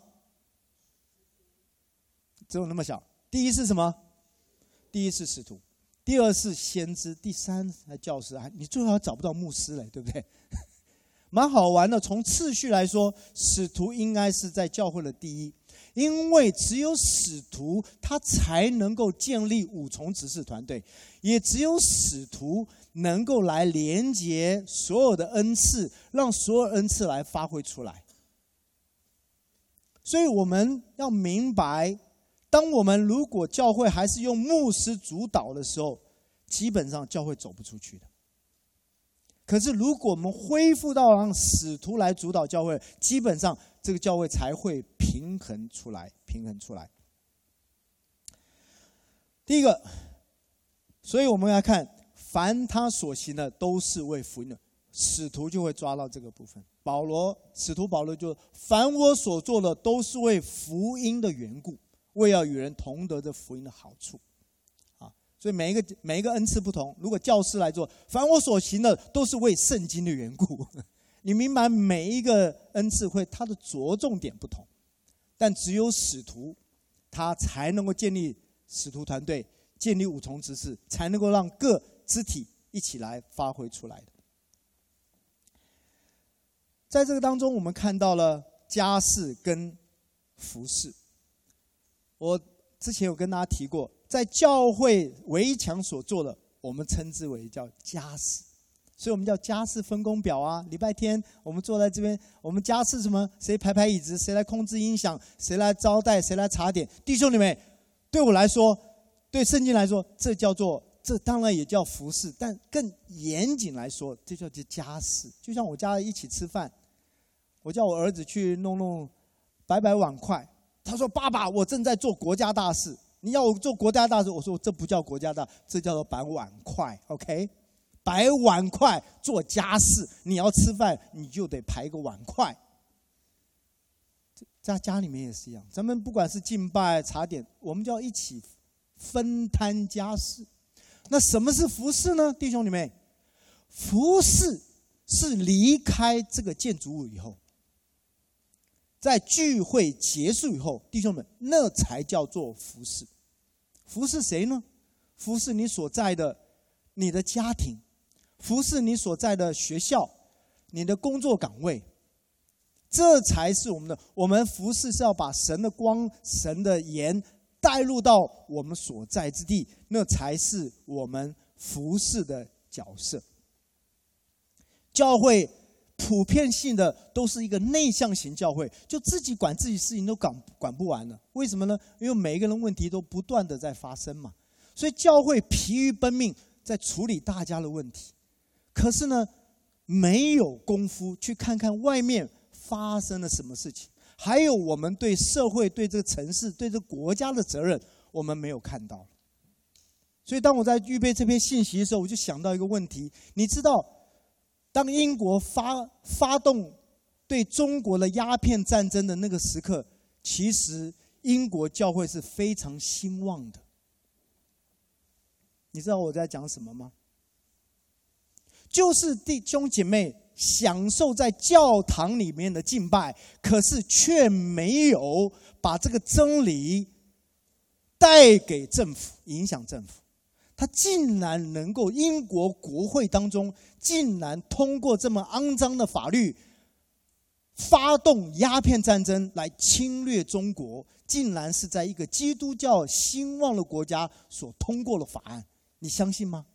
只有那么小。第一是什么？第一是使徒，第二是先知，第三是教师。你最好找不到牧师了，对不对？蛮好玩的。从次序来说，使徒应该是在教会的第一，因为只有使徒他才能够建立五重执事团队，也只有使徒能够来连接所有的恩赐，让所有恩赐来发挥出来。所以我们要明白，当我们如果教会还是用牧师主导的时候，基本上教会走不出去的。可是如果我们恢复到让使徒来主导教会，基本上这个教会才会平衡出来，平衡出来。第一个，所以我们来看，凡他所行的都是为福音的，使徒就会抓到这个部分。保罗，使徒保罗就凡我所做的都是为福音的缘故，为要与人同得这福音的好处。啊，所以每一个每一个恩赐不同。如果教师来做，凡我所行的都是为圣经的缘故。你明白每一个恩赐会它的着重点不同，但只有使徒他才能够建立使徒团队，建立五重执事，才能够让各肢体一起来发挥出来的。在这个当中，我们看到了家事跟服事。我之前有跟大家提过，在教会围墙所做的，我们称之为叫家事，所以我们叫家事分工表啊。礼拜天我们坐在这边，我们家事什么？谁排排椅子，谁来控制音响，谁来招待，谁来茶点。弟兄姊妹，对我来说，对圣经来说，这叫做，这当然也叫服事，但更严谨来说，这叫做家事。就像我家一起吃饭，我叫我儿子去弄弄摆摆碗筷，他说：“爸爸，我正在做国家大事。” 你要我做国家大事，我说这不叫国家大，这叫做摆碗筷 ，OK？ 摆碗筷做家事，你要吃饭你就得排个碗筷。在家里面也是一样，咱们不管是敬拜茶点，我们就要一起分摊家事。那什么是服事呢？弟兄姊妹，服事是离开这个建筑物以后，在聚会结束以后，弟兄们，那才叫做服事。服事谁呢？服事你所在的你的家庭，服事你所在的学校，你的工作岗位，这才是我们的。我们服事是要把神的光、神的盐带入到我们所在之地，那才是我们服事的角色。教会普遍性的都是一个内向型教会，就自己管自己事情都管管不完了。为什么呢？因为每一个人问题都不断的在发生嘛，所以教会疲于奔命在处理大家的问题，可是呢，没有功夫去看看外面发生了什么事情，还有我们对社会、对这个城市、对这个国家的责任，我们没有看到。所以当我在预备这篇信息的时候，我就想到一个问题，你知道当英国发发动对中国的鸦片战争的那个时刻，其实英国教会是非常兴旺的。你知道我在讲什么吗？就是弟兄姐妹享受在教堂里面的敬拜，可是却没有把这个真理带给政府，影响政府。他竟然能够，英国国会当中竟然通过这么肮脏的法律，发动鸦片战争来侵略中国，竟然是在一个基督教兴旺的国家所通过的法案，你相信吗？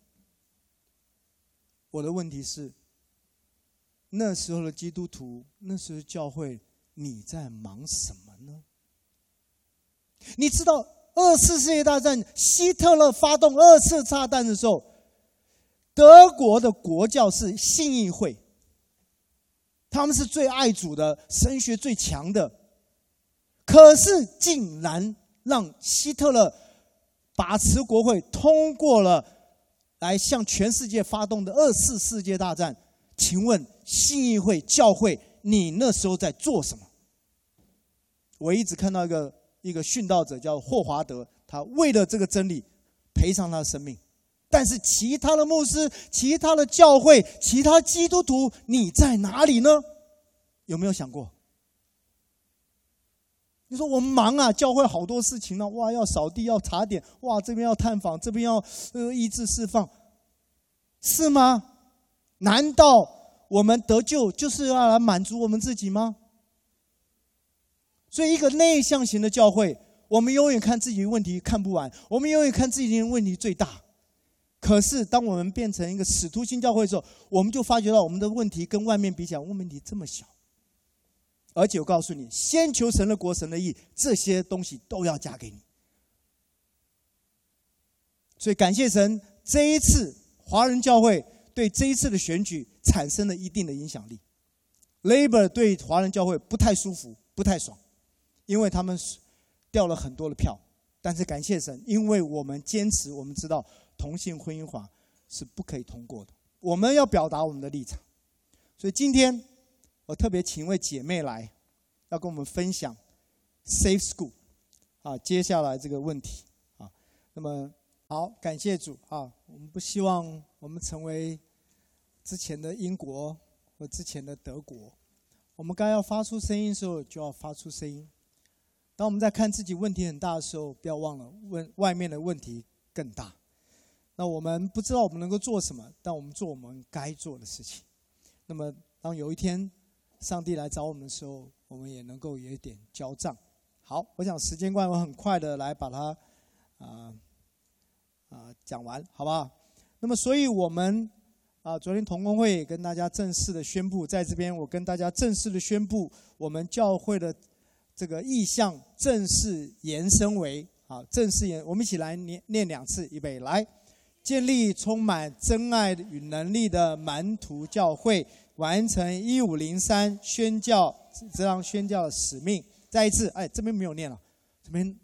我的问题是，那时候的基督徒，那时候教会，你在忙什么呢？你知道二次世界大战，希特勒发动二次炸弹的时候，德国的国教是信义会，他们是最爱主的，神学最强的，可是竟然让希特勒把持国会，通过了来向全世界发动的二次世界大战。请问信义会教会，你那时候在做什么？我一直看到一个一个殉道者叫霍华德，他为了这个真理赔上他的生命。但是其他的牧师、其他的教会、其他基督徒，你在哪里呢？有没有想过？你说我们忙啊，教会好多事情呢、啊，哇，要扫地，要茶点，哇，这边要探访，这边要呃医治释放，是吗？难道我们得救就是要来满足我们自己吗？所以一个内向型的教会，我们永远看自己的问题看不完，我们永远看自己的问题最大。可是当我们变成一个使徒性教会的时候，我们就发觉到我们的问题跟外面比起来，问题这么小。而且我告诉你，先求神的国、神的义，这些东西都要加给你。所以感谢神，这一次华人教会对这一次的选举产生了一定的影响力。Labour 对华人教会不太舒服，不太爽，因为他们掉了很多的票。但是感谢神，因为我们坚持，我们知道同性婚姻法是不可以通过的，我们要表达我们的立场。所以今天我特别请一位姐妹来，要跟我们分享 Safe School 啊，接下来这个问题啊。那么好，感谢主啊！我们不希望我们成为之前的英国或之前的德国，我们该要发出声音的时候就要发出声音。当我们在看自己问题很大的时候，不要忘了问外面的问题更大。那我们不知道我们能够做什么，但我们做我们该做的事情。那么当有一天上帝来找我们的时候，我们也能够有一点交账。好，我想时间关系，我很快的来把它啊。呃啊，讲完好不好？那么，所以我们啊，昨天同工会也跟大家正式的宣布，在这边我跟大家正式的宣布，我们教会的这个意向正式延伸为啊，正式延，我们一起来念念两次，预备来，建立充满真爱与能力的门徒教会，完成一五零三宣教这样宣教的使命。再一次，哎，这边没有念了，这边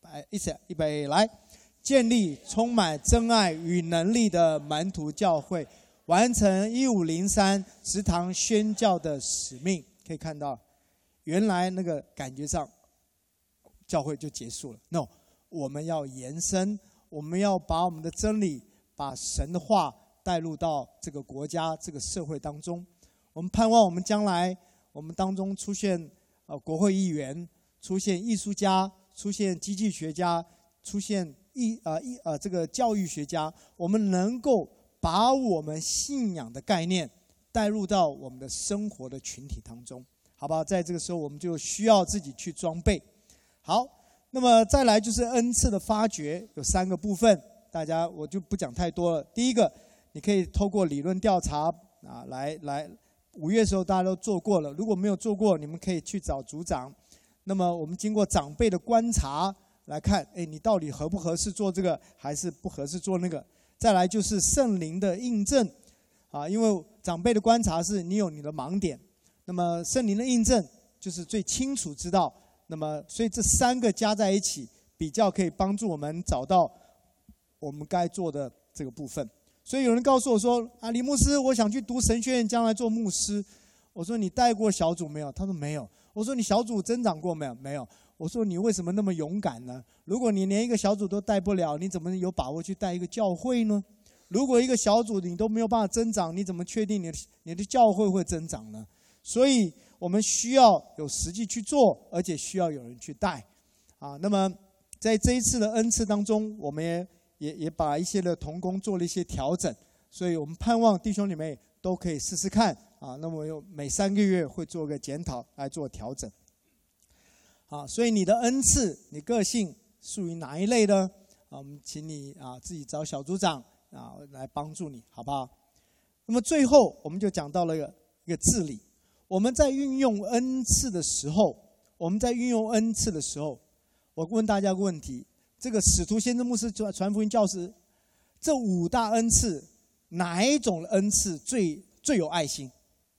哎，一起预备来，建立充满真爱与能力的门徒教会，完成一五零三食堂宣教的使命。可以看到，原来那个感觉上，教会就结束了。No， 我们要延伸，我们要把我们的真理，把神的话带入到这个国家、这个社会当中。我们盼望我们将来，我们当中出现呃国会议员，出现艺术家，出现经济学家，出现艺呃艺呃这个教育学家，我们能够把我们信仰的概念带入到我们的生活的群体当中，好不好？在这个时候，我们就需要自己去装备。好，那么再来就是恩赐的发掘，有三个部分，大家我就不讲太多了。第一个，你可以透过理论调查啊，来来，五月的时候大家都做过了，如果没有做过，你们可以去找组长。那么我们经过长辈的观察来看，哎，你到底合不合适做这个，还是不合适做那个？再来就是圣灵的印证。啊，因为长辈的观察是你有你的盲点，那么圣灵的印证就是最清楚知道，那么所以这三个加在一起，比较可以帮助我们找到我们该做的这个部分。所以有人告诉我说：“啊，李牧师，我想去读神学院，将来做牧师。”我说：“你带过小组没有？”他说：“没有。”我说：“你小组增长过没有？”没有。我说：“你为什么那么勇敢呢？如果你连一个小组都带不了，你怎么有把握去带一个教会呢？如果一个小组你都没有办法增长，你怎么确定你的你的教会会增长呢？所以我们需要有实际去做，而且需要有人去带。啊，那么在这一次的恩赐当中，我们也也也把一些的同工做了一些调整，所以我们盼望弟兄姐妹都可以试试看啊。那么有每三个月会做个检讨来做调整。啊，所以你的恩赐，你个性属于哪一类呢？啊，我们请你啊自己找小组长。啊，来帮助你，好不好？那么最后，我们就讲到了一个一个治理。我们在运用恩赐的时候，我们在运用恩赐的时候，我问大家个问题：这个使徒、先知、牧师、传福音、教师，这五大恩赐，哪一种恩赐最最有爱心？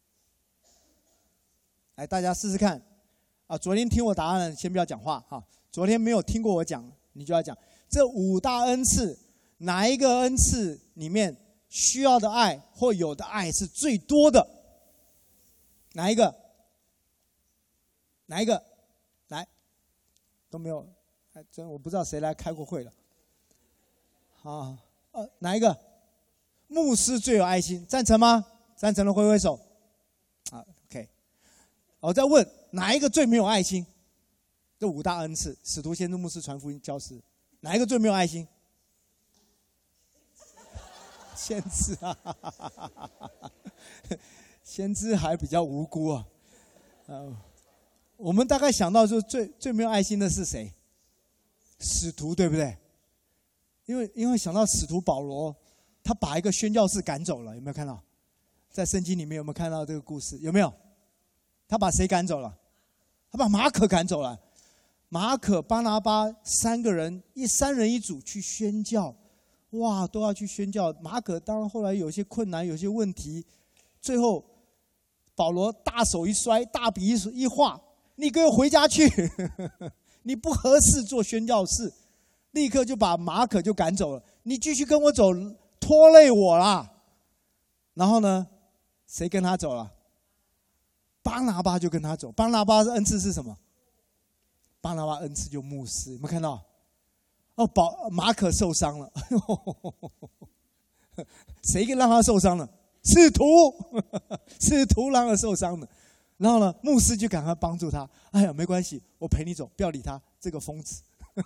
来，大家试试看。啊，昨天听我答案的，先不要讲话哈。昨天没有听过我讲，你就要讲这五大恩赐。哪一个恩赐里面需要的爱或有的爱是最多的？哪一个？哪一个？来，都没有，哎，真我不知道谁来开过会了。啊，呃，哪一个？牧师最有爱心，赞成吗？赞成的挥挥手。啊 ，OK。我再问，哪一个最没有爱心？这五大恩赐：使徒、先知、牧师、传福音、教师，哪一个最没有爱心？先知啊，先知还比较无辜啊。呃，我们大概想到说最最没有爱心的是谁？使徒，对不对？因为因为想到使徒保罗，他把一个宣教士赶走了，有没有看到？在圣经里面有没有看到这个故事？有没有？他把谁赶走了？他把马可赶走了。马可、巴拿巴三个人，一三人一组去宣教。哇，都要去宣教。马可当然后来有些困难，有些问题，最后保罗大手一摔，大笔一画，你给我回家去，你不合适做宣教士，立刻就把马可就赶走了。你继续跟我走，拖累我啦。然后呢，谁跟他走了？巴拿巴就跟他走。巴拿巴的恩赐是什么？巴拿巴恩赐就牧师，有没有看到？哦，保马可受伤了，谁让他受伤了？使徒，使徒让他受伤了。然后呢，牧师就赶快帮助他。哎呀，没关系，我陪你走，不要理他，这个疯子。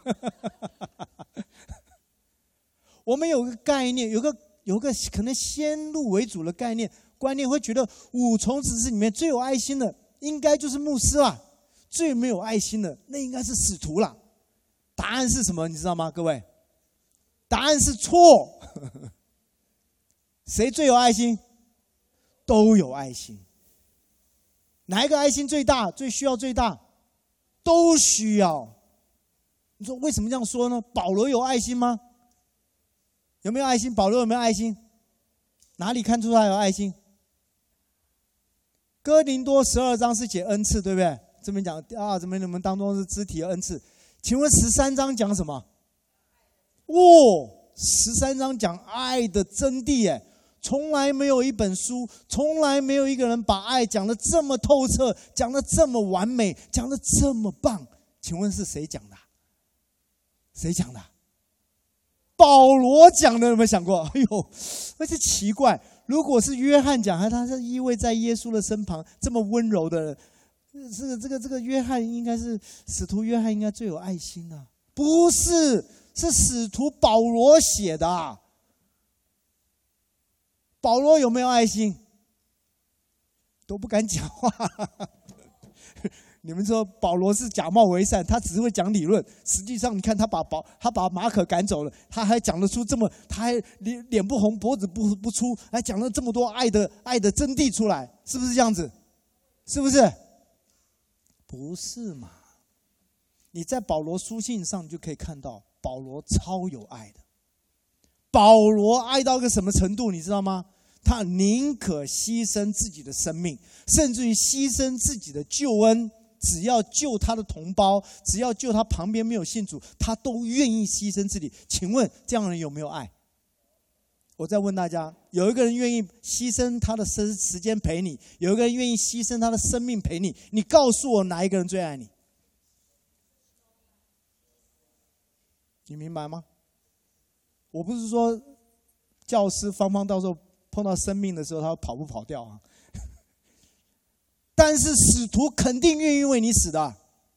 我们有个概念，有个有个可能先入为主的概念观念，会觉得五重职事里面最有爱心的，应该就是牧师啦；最没有爱心的，那应该是使徒啦。答案是什么？你知道吗，各位？答案是错。谁最有爱心？都有爱心。哪一个爱心最大？最需要最大？都需要。你说为什么这样说呢？保罗有爱心吗？有没有爱心？保罗有没有爱心？哪里看出他有爱心？哥林多十二章是写恩赐，对不对？这边讲啊，怎么你们当中是肢体恩赐？ 请问十三章讲什么？哦，十三章讲爱的真谛，哎，从来没有一本书，从来没有一个人把爱讲得这么透彻，讲得这么完美，讲得这么棒。请问是谁讲的？谁讲的？保罗讲的，有没有想过？哎呦，而且奇怪，如果是约翰讲，他是依偎在耶稣的身旁，这么温柔的人，这个这个这个约翰应该是使徒约翰应该最有爱心啊？不是，是使徒保罗写的啊。保罗有没有爱心？都不敢讲话。你们说保罗是假冒为善，他只是会讲理论。实际上，你看他把保他把马可赶走了，他还讲得出这么，他还脸脸不红脖子不不粗，还讲了这么多爱的爱的真谛出来，是不是这样子？是不是？不是嘛？你在保罗书信上，你就可以看到保罗超有爱的。保罗爱到个什么程度，你知道吗？他宁可牺牲自己的生命，甚至于牺牲自己的救恩。只要救他的同胞，只要救他旁边没有信主，他都愿意牺牲自己。请问这样的人有没有爱？我再问大家，有一个人愿意牺牲他的时间陪你，有一个人愿意牺牲他的生命陪你，你告诉我哪一个人最爱你？你明白吗？我不是说教师芳芳到时候碰到生命的时候，他跑不跑掉啊？但是使徒肯定愿意为你死的，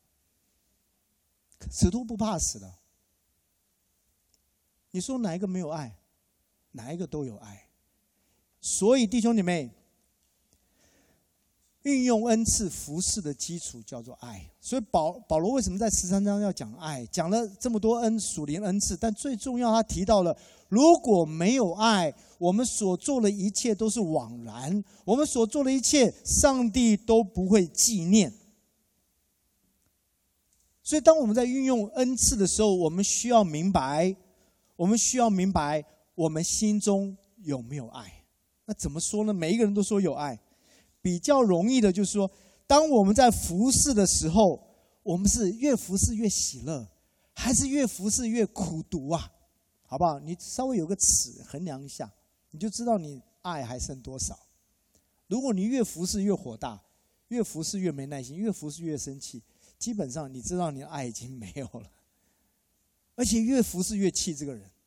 使徒不怕死的。你说哪一个没有爱？哪一个都有爱。所以弟兄姐妹，运用恩赐服事的基础叫做爱。所以保保罗为什么在十三章要讲爱？讲了这么多恩属灵恩赐，但最重要他提到了，如果没有爱，我们所做的一切都是枉然，我们所做的一切上帝都不会纪念。所以当我们在运用恩赐的时候，我们需要明白我们需要明白我们心中有没有爱。那怎么说呢？每一个人都说有爱，比较容易的就是说，当我们在服事的时候，我们是越服事越喜乐，还是越服事越苦毒啊？好不好？你稍微有个尺衡量一下，你就知道你爱还剩多少。如果你越服事越火大，越服事越没耐心，越服事越生气，基本上你知道你的爱已经没有了。而且越服事越气这个人，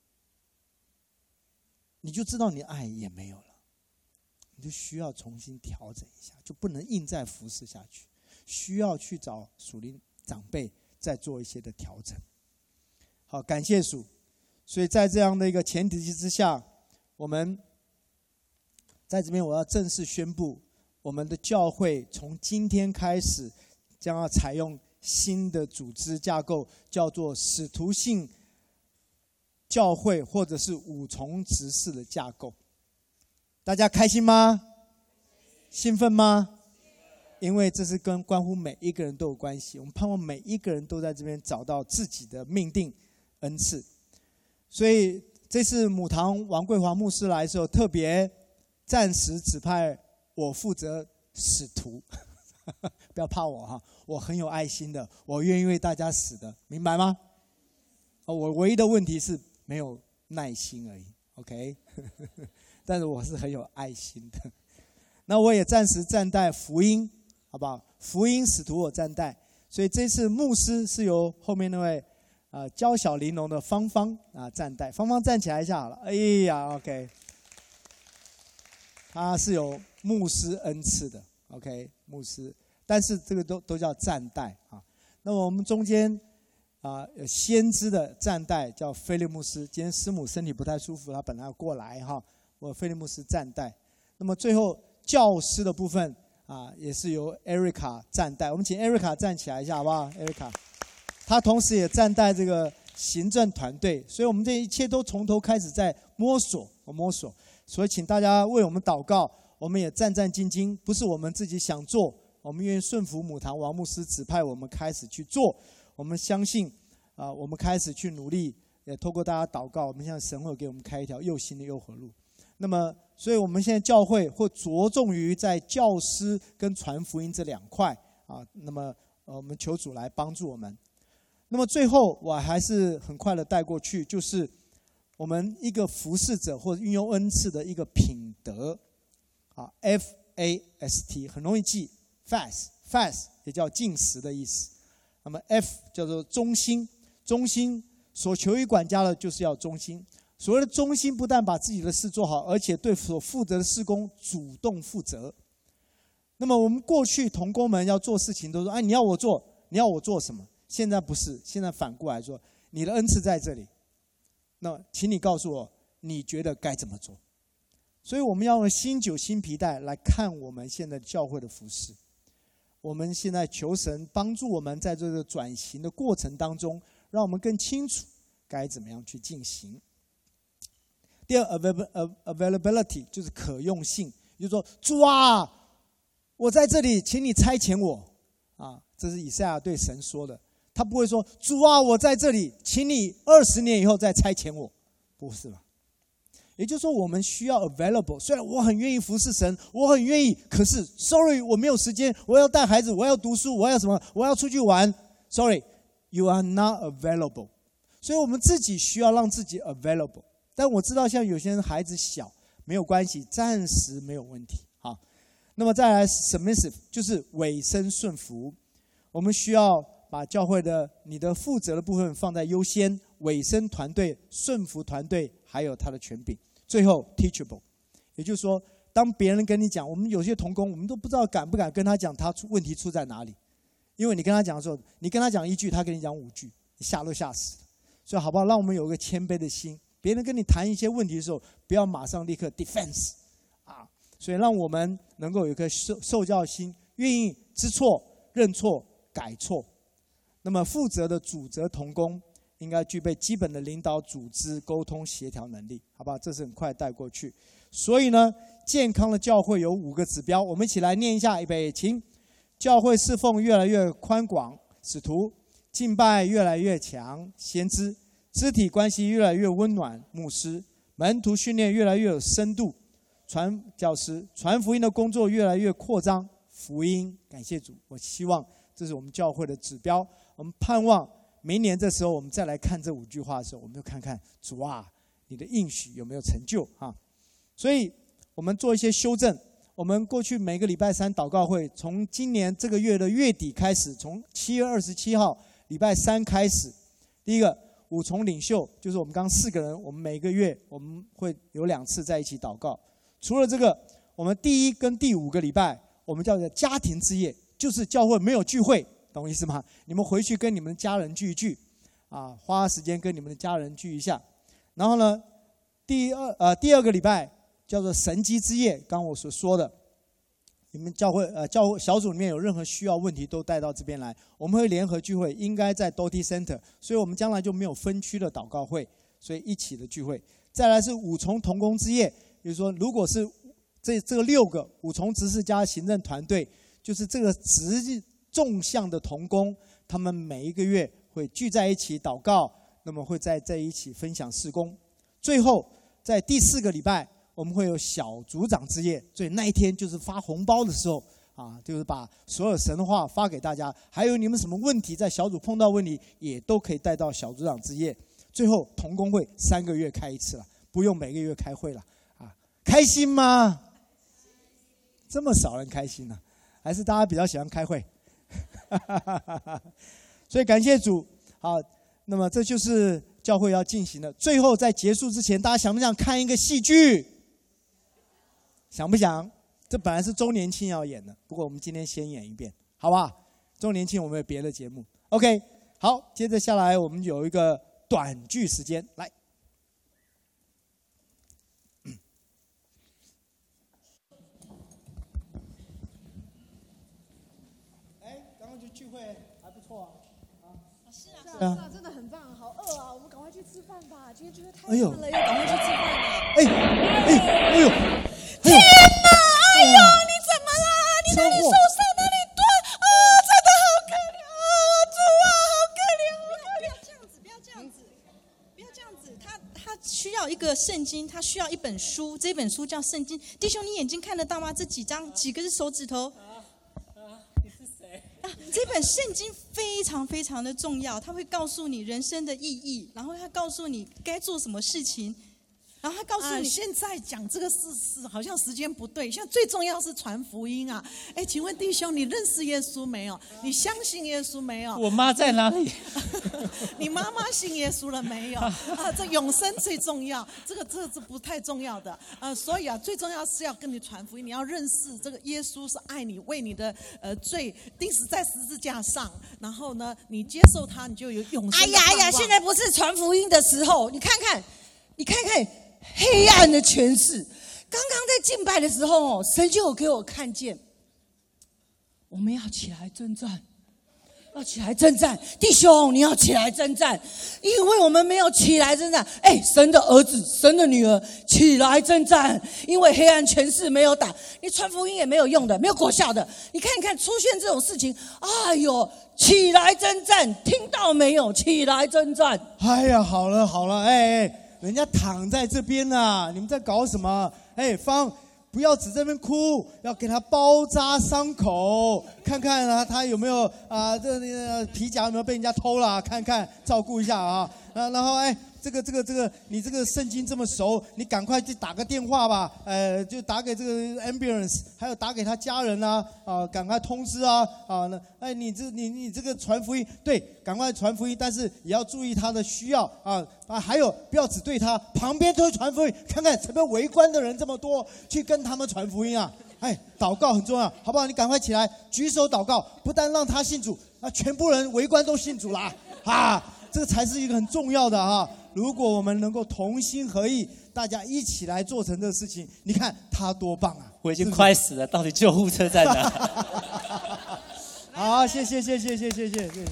你就知道你爱也没有了。你就需要重新调整一下，就不能硬再服侍下去，需要去找属灵长辈再做一些的调整。好，感谢主。所以在这样的一个前提之下，我们在这边我要正式宣布，我们的教会从今天开始将要采用新的组织架构，叫做使徒性教会或者是五重执事的架构。大家开心吗？兴奋吗？因为这是跟关乎每一个人都有关系，我们盼望每一个人都在这边找到自己的命定恩赐。所以这次母堂王桂华牧师来的时候，特别暂时指派我负责使徒。不要怕我哈，我很有爱心的，我愿意为大家死的，明白吗？我唯一的问题是没有耐心而已 ，OK？ 但是我是很有爱心的。那我也暂时暂代福音，好不好？福音使徒我暂代，所以这次牧师是由后面那位啊、呃、娇小玲珑的芳芳啊暂代，芳芳站起来一下好了。哎呀 ，OK， 他是有牧师恩赐的 ，OK， 牧师，但是这个都都叫暂代啊。那我们中间啊有先知的暂代叫菲利牧师，今天师母身体不太舒服，他本来要过来哈，我菲利牧师暂代。那么最后教师的部分啊，也是由 Erica 暂代，我们请 Erica 站起来一下好不好 ？Erica， 她同时也暂代这个行政团队，所以我们这一切都从头开始在摸索，我摸索。所以请大家为我们祷告，我们也战战兢兢，不是我们自己想做，我们愿意顺服母堂王牧师指派我们开始去做。我们相信啊、呃，我们开始去努力，也透过大家祷告，我们现在神会给我们开一条又新的又活路。那么，所以我们现在教会会着重于在教师跟传福音这两块啊。那么，呃，我们求主来帮助我们。 那么最后我还是很快的带过去，就是我们一个服侍者或者运用恩赐的一个品德，啊 ，F A S T 很容易记 ，fast fast 也叫禁食的意思。那么 F 叫做忠心，忠心所求于管家的就是要忠心。所谓的忠心，不但把自己的事做好，而且对所负责的事工主动负责。那么我们过去同工们要做事情都说，哎，你要我做，你要我做什么？现在不是，现在反过来说，你的恩赐在这里，那请你告诉我，你觉得该怎么做？所以我们要用新酒新皮带来看我们现在教会的服事。我们现在求神帮助我们在这个转型的过程当中，让我们更清楚该怎么样去进行。第二 availability 就是可用性，就是说主啊，我在这里，请你差遣我啊，这是以赛亚对神说的。他不会说主啊，我在这里，请你二十年以后再差遣我，不是吧？也就是说，我们需要 available。虽然我很愿意服侍神，我很愿意，可是 sorry 我没有时间，我要带孩子，我要读书，我要什么？我要出去玩。Sorry, you are not available。所以我们自己需要让自己 available。但我知道，像有些人孩子小，没有关系，暂时没有问题。好，那么再来 submissive 就是委身顺服。我们需要把教会的你的负责的部分放在优先，委身团队、顺服团队，还有他的权柄。最后 teachable， 也就是说，当别人跟你讲，我们有些同工，我们都不知道敢不敢跟他讲他问题出在哪里，因为你跟他讲的时候，你跟他讲一句，他跟你讲五句，你吓都吓死了。所以好不好？让我们有一个谦卑的心，别人跟你谈一些问题的时候，不要马上立刻 defense 啊。所以让我们能够有一个受受教心，愿意知错、认错、改错。那么负责的主责同工应该具备基本的领导、组织、沟通、协调能力，好不好？这是很快带过去。所以呢，健康的教会有五个指标，我们一起来念一下，预备，请。教会侍奉越来越宽广，使徒敬拜越来越强，先知肢体关系越来越温暖，牧师门徒训练越来越有深度，传教师传福音的工作越来越扩张，福音感谢主。我希望这是我们教会的指标。我们盼望明年这时候我们再来看这五句话的时候，我们就看看主啊，你的应许有没有成就啊？所以我们做一些修正。我们过去每个礼拜三祷告会，从今年这个月的月底开始，从七月二十七号礼拜三开始，第一个五重领袖，就是我们刚四个人，我们每个月我们会有两次在一起祷告。除了这个，我们第一跟第五个礼拜，我们叫做家庭之夜，就是教会没有聚会，懂我意思吗？你们回去跟你们的家人聚一聚，啊，花时间跟你们的家人聚一下。然后呢，第二呃第二个礼拜叫做神机之夜，刚刚我所说的，你们教会呃教会小组里面有任何需要问题都带到这边来，我们会联合聚会，应该在 Doty Center， 所以我们将来就没有分区的祷告会，所以一起的聚会。再来是五重同工之夜，就是说如果是这这个六个五重执事加行政团队，就是这个职纵向的同工，他们每一个月会聚在一起祷告，那么会在在一起分享事工。最后在第四个礼拜，我们会有小组长之夜，所以那一天就是发红包的时候啊，就是把所有神话发给大家，还有你们什么问题在小组碰到问题，也都可以带到小组长之夜。最后同工会三个月开一次了，不用每个月开会了啊，开心吗？这么少人开心呢、啊？还是大家比较喜欢开会？所以感谢主，好，那么这就是教会要进行的。最后在结束之前，大家想不想看一个戏剧？想不想？这本来是周年庆要演的，不过我们今天先演一遍，好不好？周年庆我们有别的节目 ，OK。好，接着下来我们有一个短剧时间，来。哎，刚刚就聚会还不错啊，啊， 是啊，是啊，真的很棒，好饿啊，我们赶快去吃饭吧，今天聚会太热了， 哎要赶快去吃饭了。 哎哎哎呦！ 天哪！哎呦，你怎么啦？你哪里受伤？哪里断？啊，真的好可怜啊！主啊，好可怜，好可怜！不要这样子，不要这样子，不要这样子。他他需要一个圣经，他需要一本书，这本书叫圣经。弟兄，你眼睛看得到吗？这几张几个是手指头？ 啊啊！你是谁？ 啊， 这本圣经非常非常的重要，它会告诉你人生的意义，然后它告诉你该做什么事情，然后他告诉你、 啊、现在讲这个事是好像时间不对，现在最重要是传福音啊！哎，请问弟兄，你认识耶稣没有？你相信耶稣没有？ 我妈在哪里？ 你妈妈信耶稣了没有？啊，这永生最重要，这个这这不太重要的。呃，所以啊，最重要是要跟你传福音，你要认识这个耶稣是爱你，为你的呃罪钉死在十字架上，然后呢，你接受他，你就有永生的盼望。 哎呀哎呀，现在不是传福音的时候，你看看，你看看。黑暗的权势，刚刚在敬拜的时候哦，神就有给我看见，我们要起来征战，要起来征战，弟兄，你要起来征战，因为我们没有起来征战。哎，神的儿子，神的女儿，起来征战，因为黑暗权势没有打，你传福音也没有用的，没有果效的。你看看出现这种事情，哎呦，起来征战，听到没有？起来征战。 哎呀，好了好了，哎哎。人家躺在这边啊，你们在搞什么？哎，方，不要只在那边哭，要给他包扎伤口，看看啊，他有没有啊，这个皮夹有没有被人家偷了？看看，照顾一下啊。啊，然后哎，这个这个这个，你这个圣经这么熟，你赶快去打个电话吧，呃，就打给这个 ambulance， 还有打给他家人啊，啊，赶快通知啊，啊，那哎，你这你你这个传福音，对，赶快传福音，但是也要注意他的需要啊啊，还有不要只对他，旁边都传福音，看看前面围观的人这么多，去跟他们传福音啊，哎，祷告很重要，好不好？你赶快起来举手祷告，不但让他信主，那全部人围观都信主啦，啊。这个才是一个很重要的哈！如果我们能够同心合意，大家一起来做成这个事情，你看他多棒啊！ 我已经快死了，到底救护车在哪？ 好，谢谢谢谢谢谢谢谢谢谢。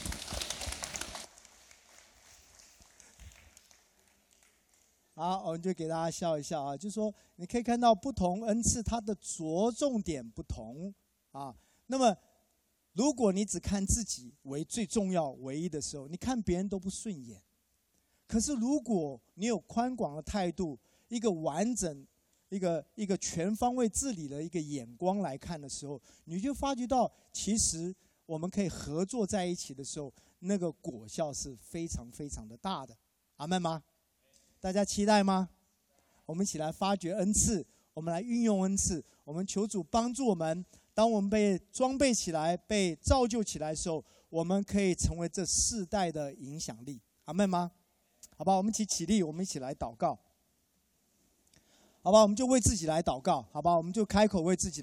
好，我们就给大家笑一笑啊，就是说你可以看到不同恩赐它的着重点不同啊，那么。如果你只看自己为最重要、唯一的时候，你看别人都不顺眼。可是如果你有宽广的态度，一个完整、一个一个全方位治理的一个眼光来看的时候，你就发觉到，其实我们可以合作在一起的时候，那个果效是非常非常的大的。阿们吗？大家期待吗？我们一起来发掘恩赐，我们来运用恩赐，我们求主帮助我们。当我们被装备起来、被造就起来的时候，我们可以成为这世代的影响力。阿们吗？好吧，我们一起起立，我们一起来祷告。好吧，我们就为自己来祷告。好吧，我们就开口为自己来。